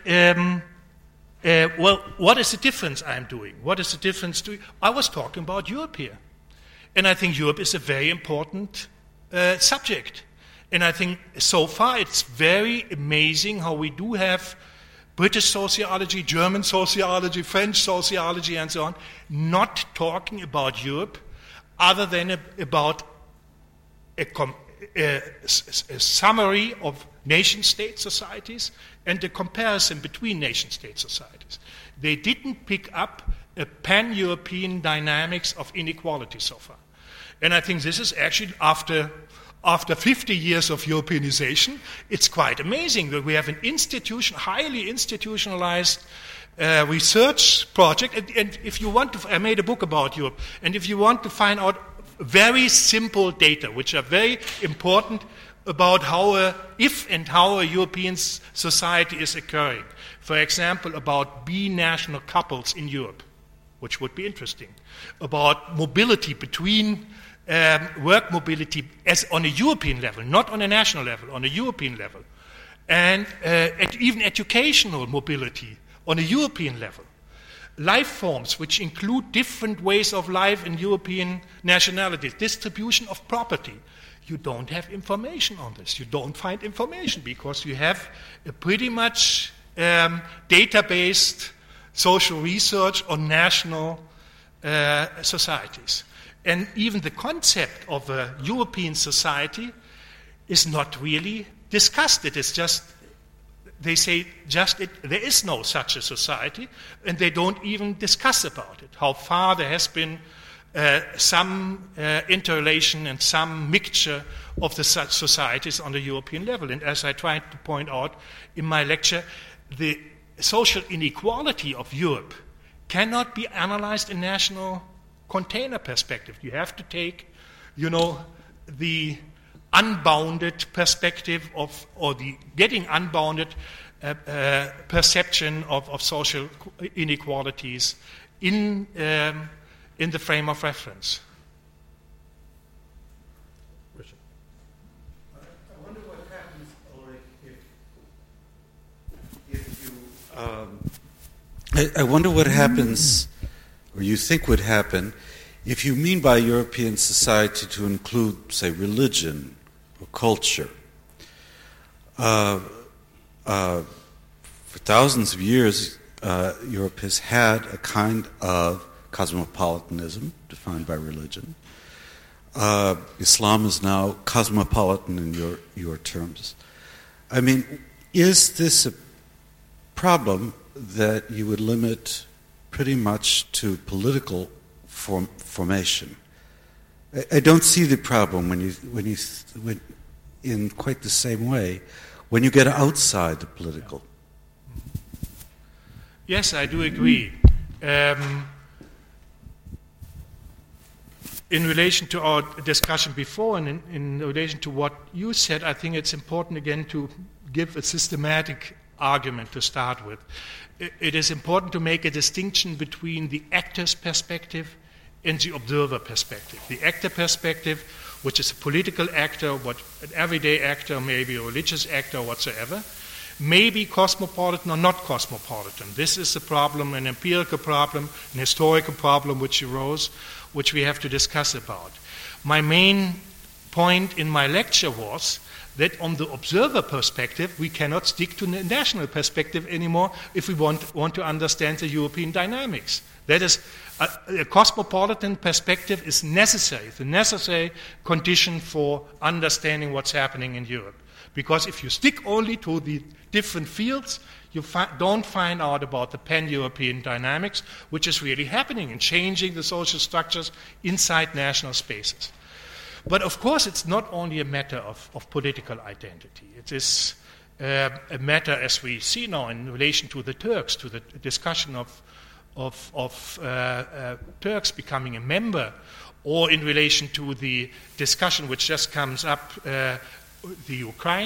what is the difference I'm doing? What is the difference? I was talking about Europe here. And I think Europe is a very important subject. And I think so far it's very amazing how we do have British sociology, German sociology, French sociology, and so on, not talking about Europe other than about a summary of nation-state societies and a comparison between nation-state societies. They didn't pick up a pan-European dynamics of inequality so far. And I think this is actually after 50 years of Europeanization, it's quite amazing that we have an highly institutionalized research project. And if you want to, I made a book about Europe, and if you want to find out very simple data, which are very important about how a European society is occurring. For example, about binational couples in Europe, which would be interesting. About mobility between work mobility as on a European level, not on a national level, on a European level, and even educational mobility on a European level. Life forms which include different ways of life in European nationalities, distribution of property. You don't have information on this. You don't find information because you have a pretty much data-based social research on national societies. And even the concept of a European society is not really discussed. It is just they say there is no such a society, and they don't even discuss about it, how far there has been some interrelation and some mixture of the such societies on the European level. And as I tried to point out in my lecture, the social inequality of Europe cannot be analyzed in national container perspective. You have to take, the unbounded perspective or the getting unbounded perception of social inequalities in the frame of reference. I wonder what happens, Ulrich, if you... I wonder what happens, or you think would happen, if you mean by European society to include, say, religion or culture. For thousands of years, Europe has had a kind of cosmopolitanism defined by religion. Islam is now cosmopolitan in your terms. I mean, is this a problem that you would limit pretty much to political formation? I don't see the problem when in quite the same way when you get outside the political. Yes, I do agree. In relation to our discussion before and in relation to what you said, I think it's important again to give a systematic argument to start with. It is important to make a distinction between the actor's perspective and the observer perspective. The actor perspective, which is a political actor, an everyday actor, maybe a religious actor, whatsoever, may be cosmopolitan or not cosmopolitan. This is a problem, an empirical problem, an historical problem which arose, which we have to discuss about. My main point in my lecture was that on the observer perspective, we cannot stick to the national perspective anymore if we want to understand the European dynamics. That is, a cosmopolitan perspective is necessary, the necessary condition for understanding what's happening in Europe. Because if you stick only to the different fields, you don't find out about the pan-European dynamics, which is really happening and changing the social structures inside national spaces. But of course, it's not only a matter of political identity. It is a matter, as we see now in relation to the Turks, to the discussion of Turks becoming a member, or in relation to the discussion which just comes up, the Ukraine,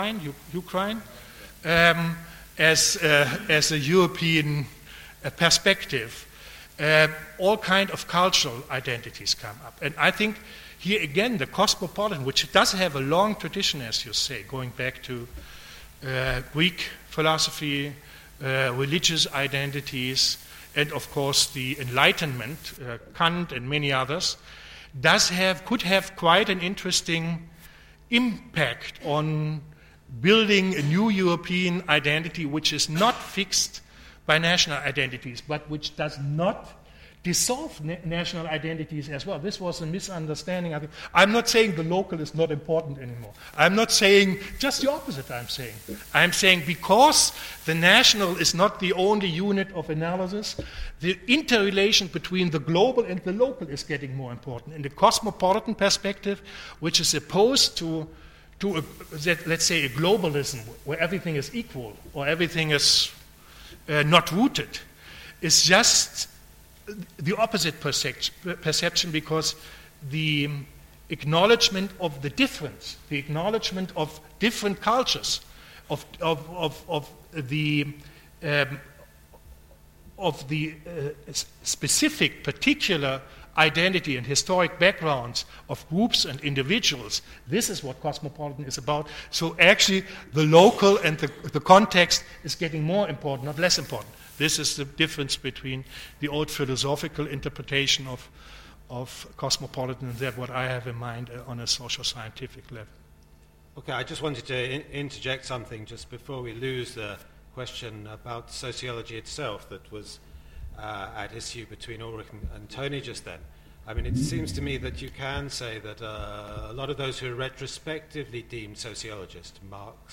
as a European perspective. All kind of cultural identities come up, and I think here again the cosmopolitan, which does have a long tradition, as you say, going back to Greek philosophy, religious identities, and of course the Enlightenment, Kant and many others, could have quite an interesting impact on building a new European identity which is not fixed by national identities, but which does not dissolve national identities as well. This was a misunderstanding. I think. I'm not saying the local is not important anymore. I'm not saying just the opposite. I'm saying because the national is not the only unit of analysis, the interrelation between the global and the local is getting more important. In the cosmopolitan perspective, which is opposed to let's say a globalism where everything is equal or everything is not rooted, is just the opposite perception, because the acknowledgement of the difference, the acknowledgement of different cultures, of the specific, particular identity and historic backgrounds of groups and individuals. This is what cosmopolitan is about. So actually, the local and the context is getting more important, not less important. This is the difference between the old philosophical interpretation of cosmopolitan and that what I have in mind on a social scientific level. Okay, I just wanted to interject something just before we lose the question about sociology itself that was at issue between Ulrich and Tony just then. I mean, it seems to me that you can say that a lot of those who are retrospectively deemed sociologists, Marx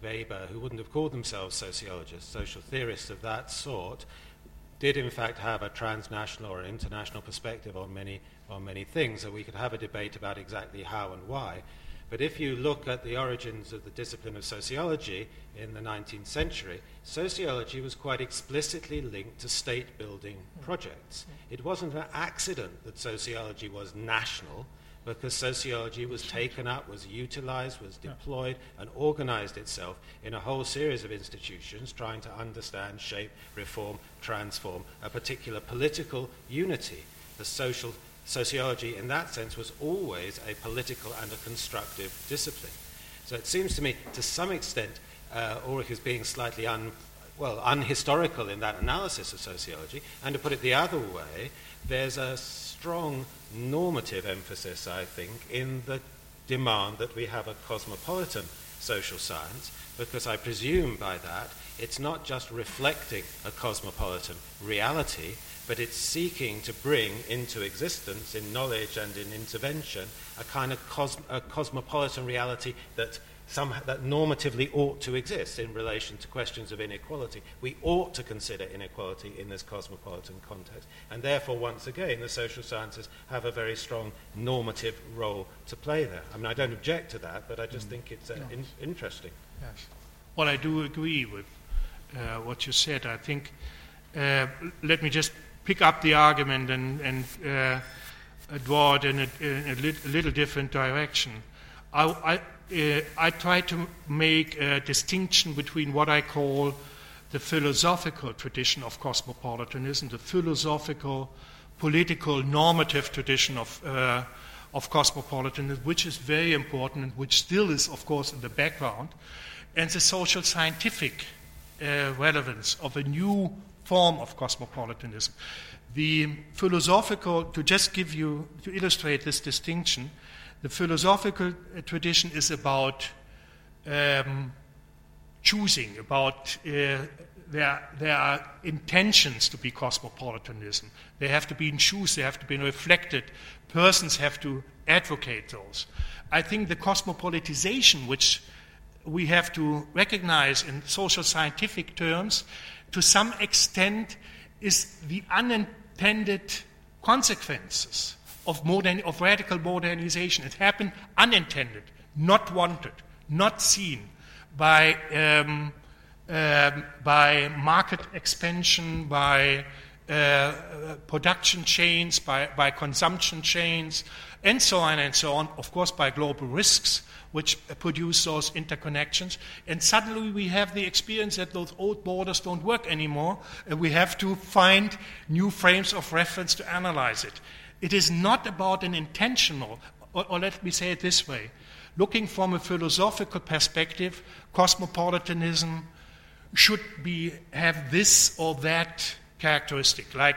Weber, who wouldn't have called themselves sociologists, social theorists of that sort, did in fact have a transnational or international perspective on many things, so we could have a debate about exactly how and why. But if you look at the origins of the discipline of sociology in the 19th century, sociology was quite explicitly linked to state-building projects. It wasn't an accident that sociology was national, because sociology was taken up, was utilized, was deployed, and organized itself in a whole series of institutions trying to understand, shape, reform, transform a particular political unity. The sociology, in that sense, was always a political and a constructive discipline. So it seems to me, to some extent, Ulrich is being slightly unhistorical in that analysis of sociology, and to put it the other way, there's a strong normative emphasis, I think, in the demand that we have a cosmopolitan social science, because I presume by that it's not just reflecting a cosmopolitan reality, but it's seeking to bring into existence, in knowledge and in intervention, a kind of a cosmopolitan reality that normatively ought to exist in relation to questions of inequality. We ought to consider inequality in this cosmopolitan context. And therefore, once again, the social sciences have a very strong normative role to play there. I mean, I don't object to that, but I just think it's interesting. Yes. Well, I do agree with what you said. I think, let me just pick up the argument and draw it in a little different direction. I try to make a distinction between what I call the philosophical tradition of cosmopolitanism, the philosophical, political, normative tradition of cosmopolitanism, which is very important and which still is, of course, in the background, and the social scientific relevance of a new form of cosmopolitanism. The philosophical, to illustrate this distinction, the philosophical tradition is about choosing, about there are intentions to be cosmopolitanism. They have to be in choose, they have to be reflected. Persons have to advocate those. I think the cosmopolitization, which we have to recognize in social scientific terms, to some extent is the unintended consequences of radical modernization. It happened unintended, not wanted, not seen by market expansion, by production chains, by consumption chains, and so on and so on, of course by global risks which produce those interconnections. And suddenly we have the experience that those old borders don't work anymore, and we have to find new frames of reference to analyze it. It is not about an intentional, or let me say it this way, looking from a philosophical perspective, cosmopolitanism should have this or that characteristic, like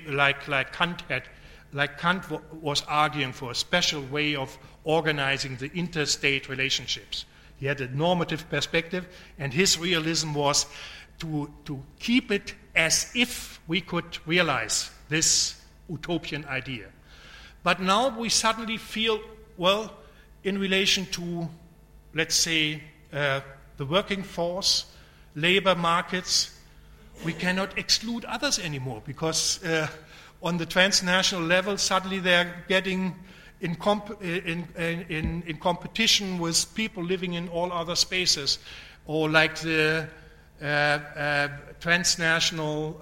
Kant was arguing for a special way of organizing the interstate relationships. He had a normative perspective, and his realism was to keep it as if we could realize this utopian idea. But now we suddenly feel, well, in relation to, let's say, the working force, labor markets, we cannot exclude others anymore, because on the transnational level, suddenly they're getting in competition with people living in all other spaces, or like the transnational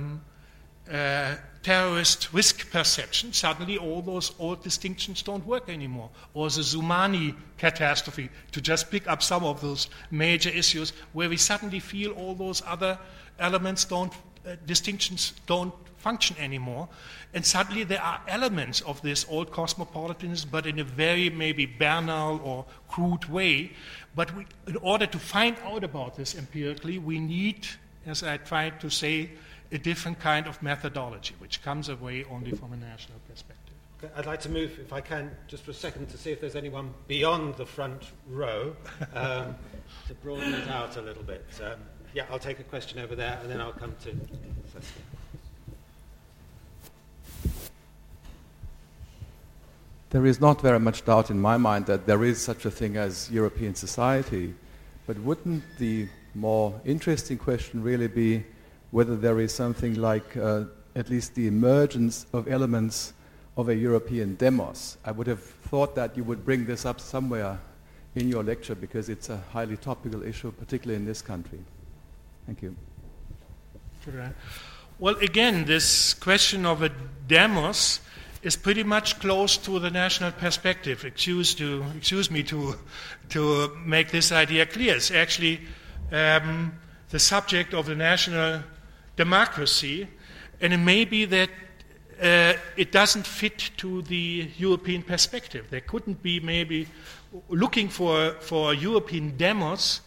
terrorist risk perception. Suddenly all those old distinctions don't work anymore. Or the Soumani catastrophe, to just pick up some of those major issues where we suddenly feel all those other elements distinctions don't function anymore. And suddenly there are elements of this old cosmopolitanism, but in a very maybe banal or crude way. But in order to find out about this empirically, we need, as I tried to say, a different kind of methodology, which comes away only from a national perspective. Okay, I'd like to move, if I can, just for a second to see if there's anyone beyond the front row to broaden it out a little bit. Yeah, I'll take a question over there, and then I'll come to Saskia. There is not very much doubt in my mind that there is such a thing as European society, But wouldn't the more interesting question really be whether there is something like at least the emergence of elements of a European demos? I would have thought that you would bring this up somewhere in your lecture because it's a highly topical issue, particularly in this country. Thank you. Well, again, this question of a demos is pretty much close to the national perspective. Excuse me to make this idea clear. It's actually the subject of the national democracy, and it may be that it doesn't fit to the European perspective. There couldn't be maybe looking for a European demos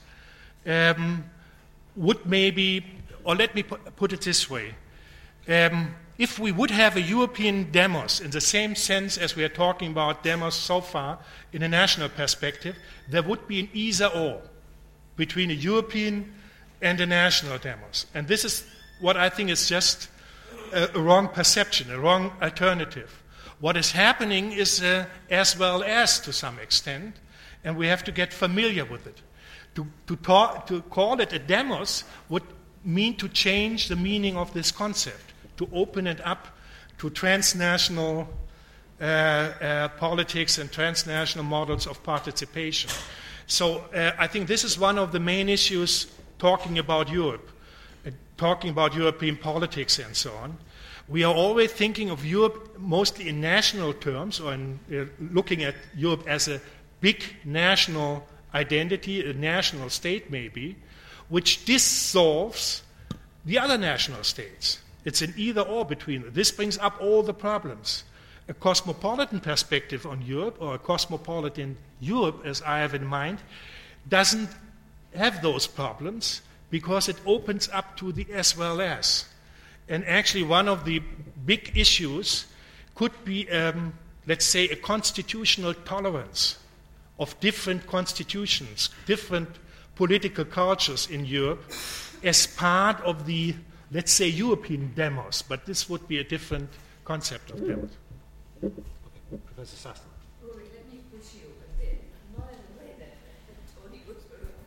would maybe, or let me put it this way. If we would have a European demos in the same sense as we are talking about demos so far in a national perspective, there would be an either-or between a European and a national demos. And this is what I think is just a wrong perception, a wrong alternative. What is happening is as well as to some extent, and we have to get familiar with it. To call it a demos would mean to change the meaning of this concept, to open it up to transnational politics and transnational models of participation. So I think this is one of the main issues talking about Europe, talking about European politics and so on. We are always thinking of Europe mostly in national terms, or looking at Europe as a big national identity, a national state maybe, which dissolves the other national states. It's an either-or between them. This brings up all the problems. A cosmopolitan perspective on Europe, or a cosmopolitan Europe, as I have in mind, doesn't have those problems because it opens up to the as well as. And actually one of the big issues could be, let's say, a constitutional tolerance of different constitutions, different political cultures in Europe as part of the, let's say, European demos. But this would be a different concept of demos. Okay. Professor Sassen. Rory, let me push you a bit. Not in the way that Tony was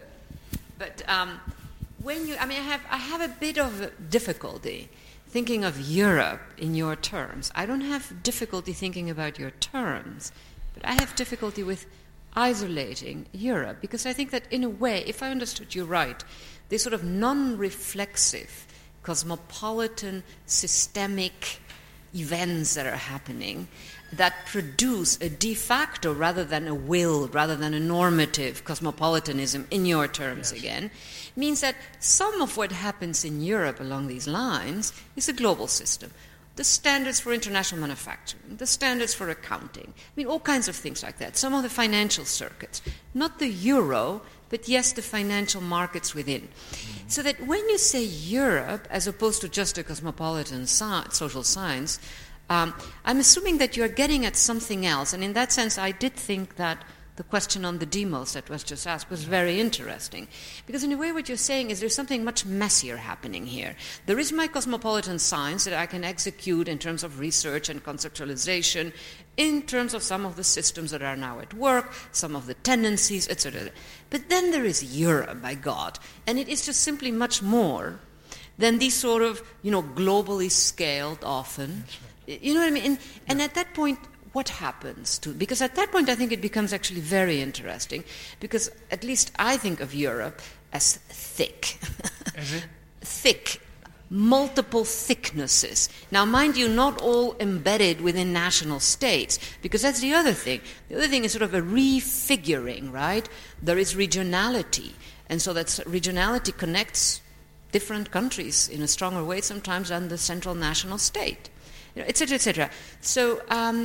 but when you, I have a bit of difficulty thinking of Europe in your terms. I don't have difficulty thinking about your terms, but I have difficulty with isolating Europe, because I think that in a way, if I understood you right, this sort of non-reflexive, cosmopolitan, systemic events that are happening that produce a de facto rather than a will, rather than a normative cosmopolitanism in your terms again, means that some of what happens in Europe along these lines is a global system. The standards for international manufacturing, the standards for accounting, all kinds of things like that. Some of the financial circuits, not the euro, but yes, the financial markets within. Mm-hmm. So that when you say Europe, as opposed to just a cosmopolitan social science, I'm assuming that you're getting at something else. And in that sense, I did think that the question on the demos that was just asked was very interesting. Because in a way what you're saying is there's something much messier happening here. There is my cosmopolitan science that I can execute in terms of research and conceptualization, in terms of some of the systems that are now at work, some of the tendencies, etc. But then there is Europe, by God, and it is just simply much more than these sort of, globally scaled often. You know what I mean? And at that point, what happens to... Because at that point, I think it becomes actually very interesting, because at least I think of Europe as thick. Is it? Thick. Multiple thicknesses. Now, mind you, not all embedded within national states, because that's the other thing. The other thing is sort of a refiguring, right? There is regionality, and so that regionality connects different countries in a stronger way sometimes than the central national state, etc., etc. So,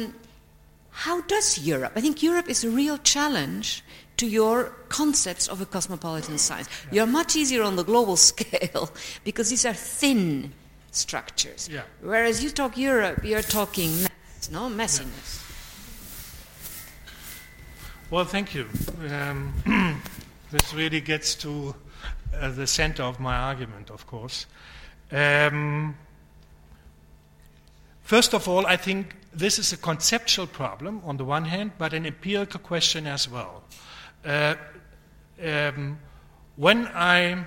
how does Europe? I think Europe is a real challenge to your concepts of a cosmopolitan science. Yeah. You're much easier on the global scale because these are thin structures. Yeah. Whereas you talk Europe, you're talking messiness. Yeah. Well, thank you. This really gets to the center of my argument, of course. First of all, I think this is a conceptual problem on the one hand, but an empirical question as well. when I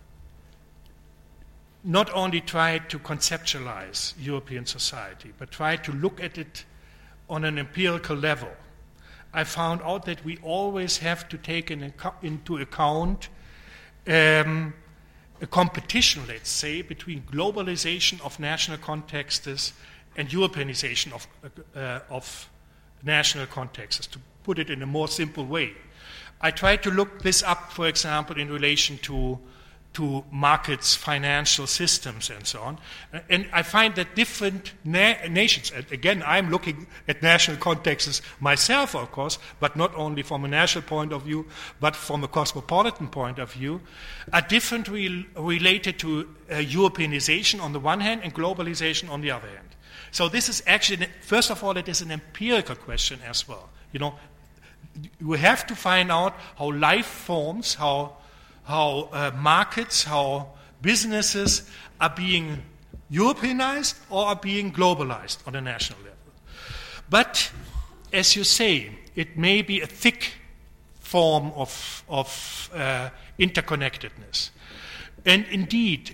not only tried to conceptualize European society, but tried to look at it on an empirical level, I found out that we always have to take into account a competition, let's say, between globalization of national contexts and Europeanization of national contexts, to put it in a more simple way. I tried to look this up, for example, in relation to markets, financial systems, and so on. And I find that different nations, and again, I'm looking at national contexts myself, of course, but not only from a national point of view, but from a cosmopolitan point of view, are differently related to Europeanization on the one hand and globalization on the other hand. So this is actually, first of all, it is an empirical question as well. You know, we have to find out how life forms, how markets, how businesses are being Europeanized or are being globalized on a national level. But, as you say, it may be a thick form of interconnectedness. And indeed,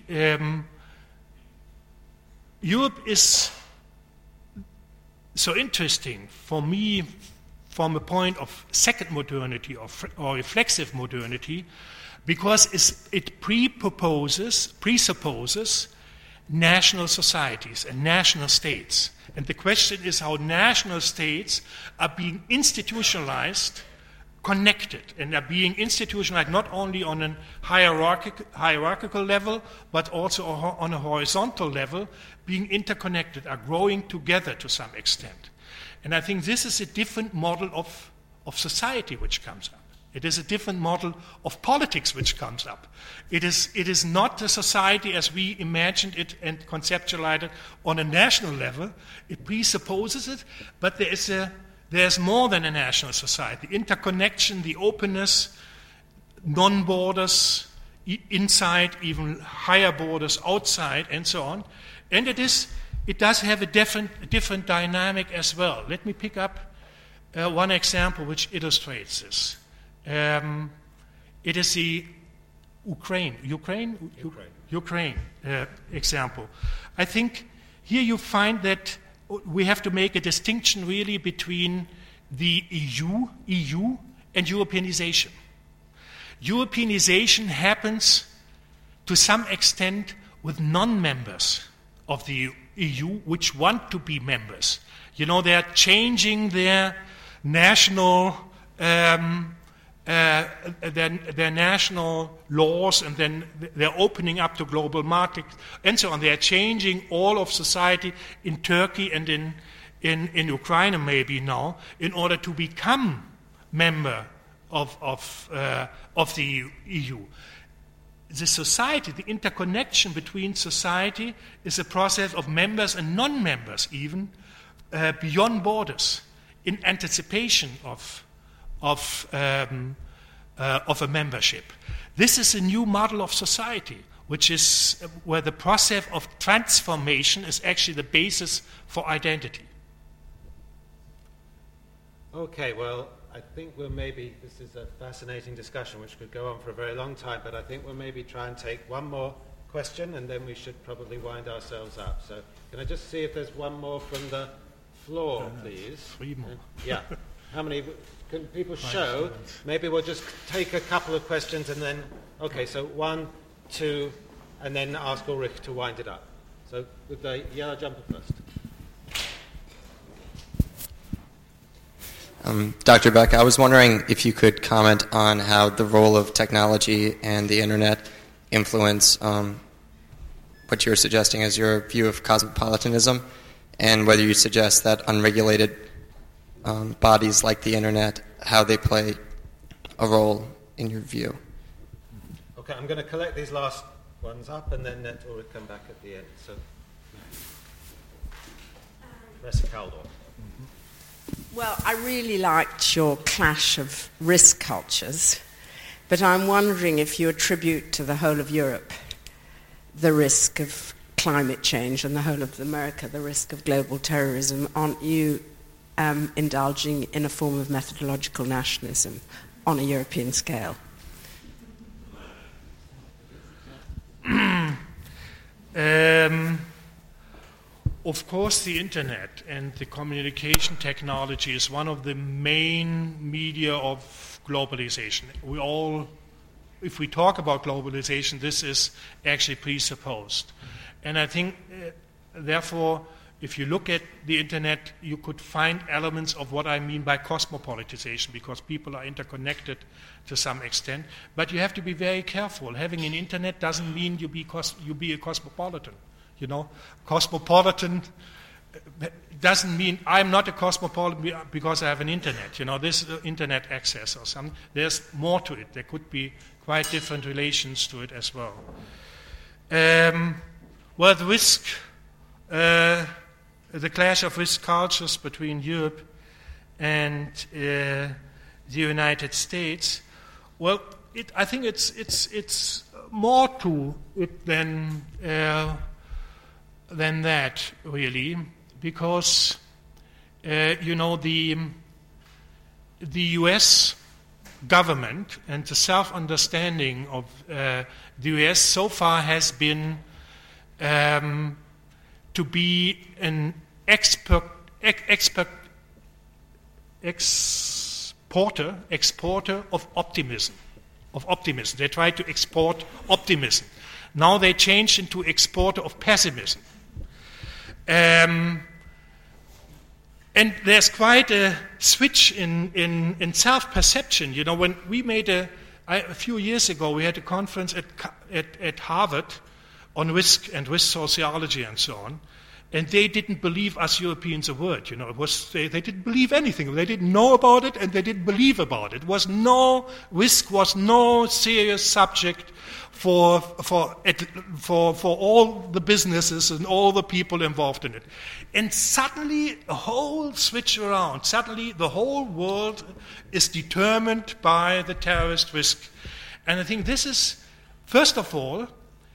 Europe is so interesting for me from a point of second modernity or reflexive modernity, because it presupposes national societies and national states. And the question is how national states are being institutionalized, connected, and are being institutionalized not only on a hierarchical level, but also on a horizontal level, being interconnected, are growing together to some extent. And I think this is a different model of society which comes up. It is a different model of politics which comes up. It is not a society as we imagined it and conceptualized it on a national level. It presupposes it, but there's more than a national society. Interconnection, the openness, non-borders, inside, even higher borders, outside, and so on. And it does have a different dynamic as well. Let me pick up one example which illustrates this. It is the Ukraine example. I think here you find that we have to make a distinction really between the EU and Europeanization. Europeanization happens to some extent with non-members of the EU which want to be members. You know, they are changing their national their national laws, and then they're opening up to global markets and so on. They are changing all of society in Turkey and in Ukraine maybe now in order to become member of the EU. The society, the interconnection between society is a process of members and non-members even beyond borders in anticipation of a membership. This is a new model of society, which is where the process of transformation is actually the basis for identity. Okay, well, I think this is a fascinating discussion which could go on for a very long time, but I think we'll maybe try and take one more question and then we should probably wind ourselves up. So can I just see if there's one more from the floor, please? 3 more. Yeah. How many can people show? Maybe we'll just take a couple of questions and then, okay, so 1, 2, and then ask Ulrich to wind it up. So with the yellow jumper first. Dr. Beck, I was wondering if you could comment on how the role of technology and the internet influence what you're suggesting as your view of cosmopolitanism, and whether you suggest that unregulated bodies like the internet, how they play a role in your view. Okay, I'm going to collect these last ones up and then we'll come back at the end. So, Professor Kaldor. Well, I really liked your clash of risk cultures, but I'm wondering if you attribute to the whole of Europe the risk of climate change and the whole of America the risk of global terrorism. Aren't you indulging in a form of methodological nationalism on a European scale? Of course, the internet and the communication technology is one of the main media of globalization. If we talk about globalization, this is actually presupposed. And I think, therefore, if you look at the internet, you could find elements of what I mean by cosmopolitization, because people are interconnected to some extent. But you have to be very careful. Having an internet doesn't mean you be a cosmopolitan. You know, cosmopolitan doesn't mean I'm not a cosmopolitan because I have an internet. You know, this internet access or something. There's more to it. There could be quite different relations to it as well. Well, the clash of risk cultures between Europe and the United States. Well, I think it's more to it than that, really, because the U.S. government and the self-understanding of the U.S. so far has been to be an exporter of optimism. They try to export optimism. Now they changed into exporter of pessimism. And there's quite a switch in self-perception. You know, when we made a few years ago, we had a conference at Harvard on risk and risk sociology and so on, and they didn't believe us Europeans a word. You know, they didn't believe anything. They didn't know about it, and they didn't believe about it. Risk was no serious subject for all the businesses and all the people involved in it. And suddenly a whole switch around. Suddenly the whole world is determined by the terrorist risk. And I think this is, first of all,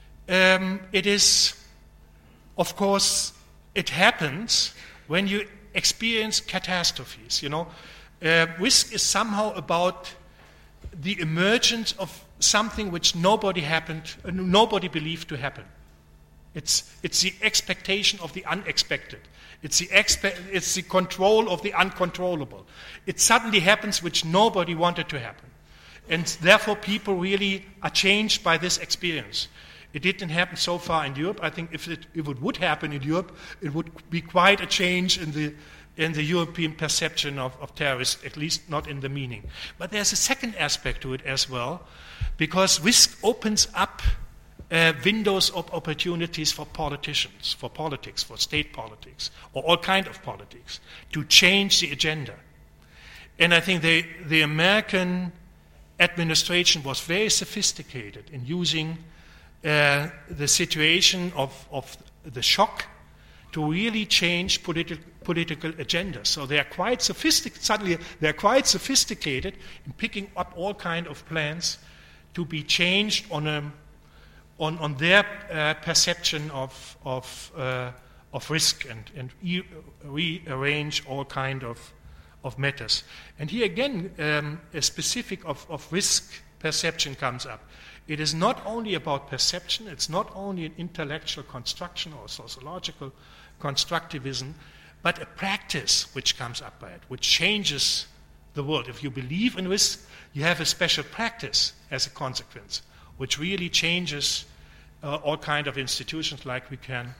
it is, of course, it happens when you experience catastrophes. You know, risk is somehow about the emergence of something which nobody believed to happen. It's the expectation of the unexpected. It's the control of the uncontrollable. It suddenly happens which nobody wanted to happen. And therefore people really are changed by this experience. It didn't happen so far in Europe. I think if it would happen in Europe, it would be quite a change in the European perception of terrorists, at least not in the meaning. But there's a second aspect to it as well, because risk opens up windows of opportunities for politicians, for politics, for state politics, or all kind of politics, to change the agenda. And I think the American administration was very sophisticated in using the situation of the shock to really change political agendas. So they are quite sophisticated. Suddenly, they are quite sophisticated in picking up all kind of plans to be changed on their perception of risk and rearrange all kind of matters. And here again, a specific of risk perception comes up. It is not only about perception, it's not only an intellectual construction or sociological constructivism, but a practice which comes up by it, which changes the world. If you believe in risk, you have a special practice as a consequence, which really changes all kind of institutions, like we can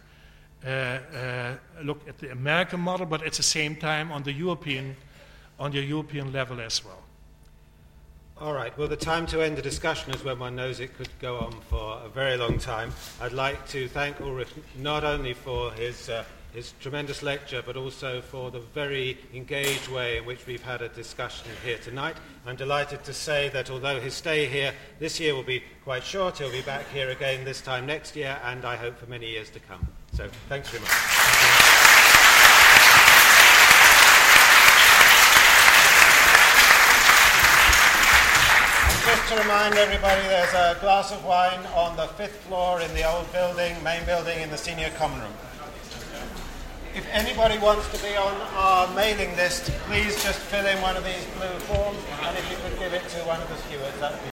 look at the American model, but at the same time on the European level as well. All right. Well, the time to end the discussion is when one knows it could go on for a very long time. I'd like to thank Ulrich not only for his tremendous lecture, but also for the very engaged way in which we've had a discussion here tonight. I'm delighted to say that although his stay here this year will be quite short, he'll be back here again this time next year, and I hope for many years to come. So thanks very much. Just to remind everybody, there's a glass of wine on the 5th floor in the old building, main building, in the senior common room. If anybody wants to be on our mailing list, please just fill in one of these blue forms, and if you could give it to one of the stewards, that would be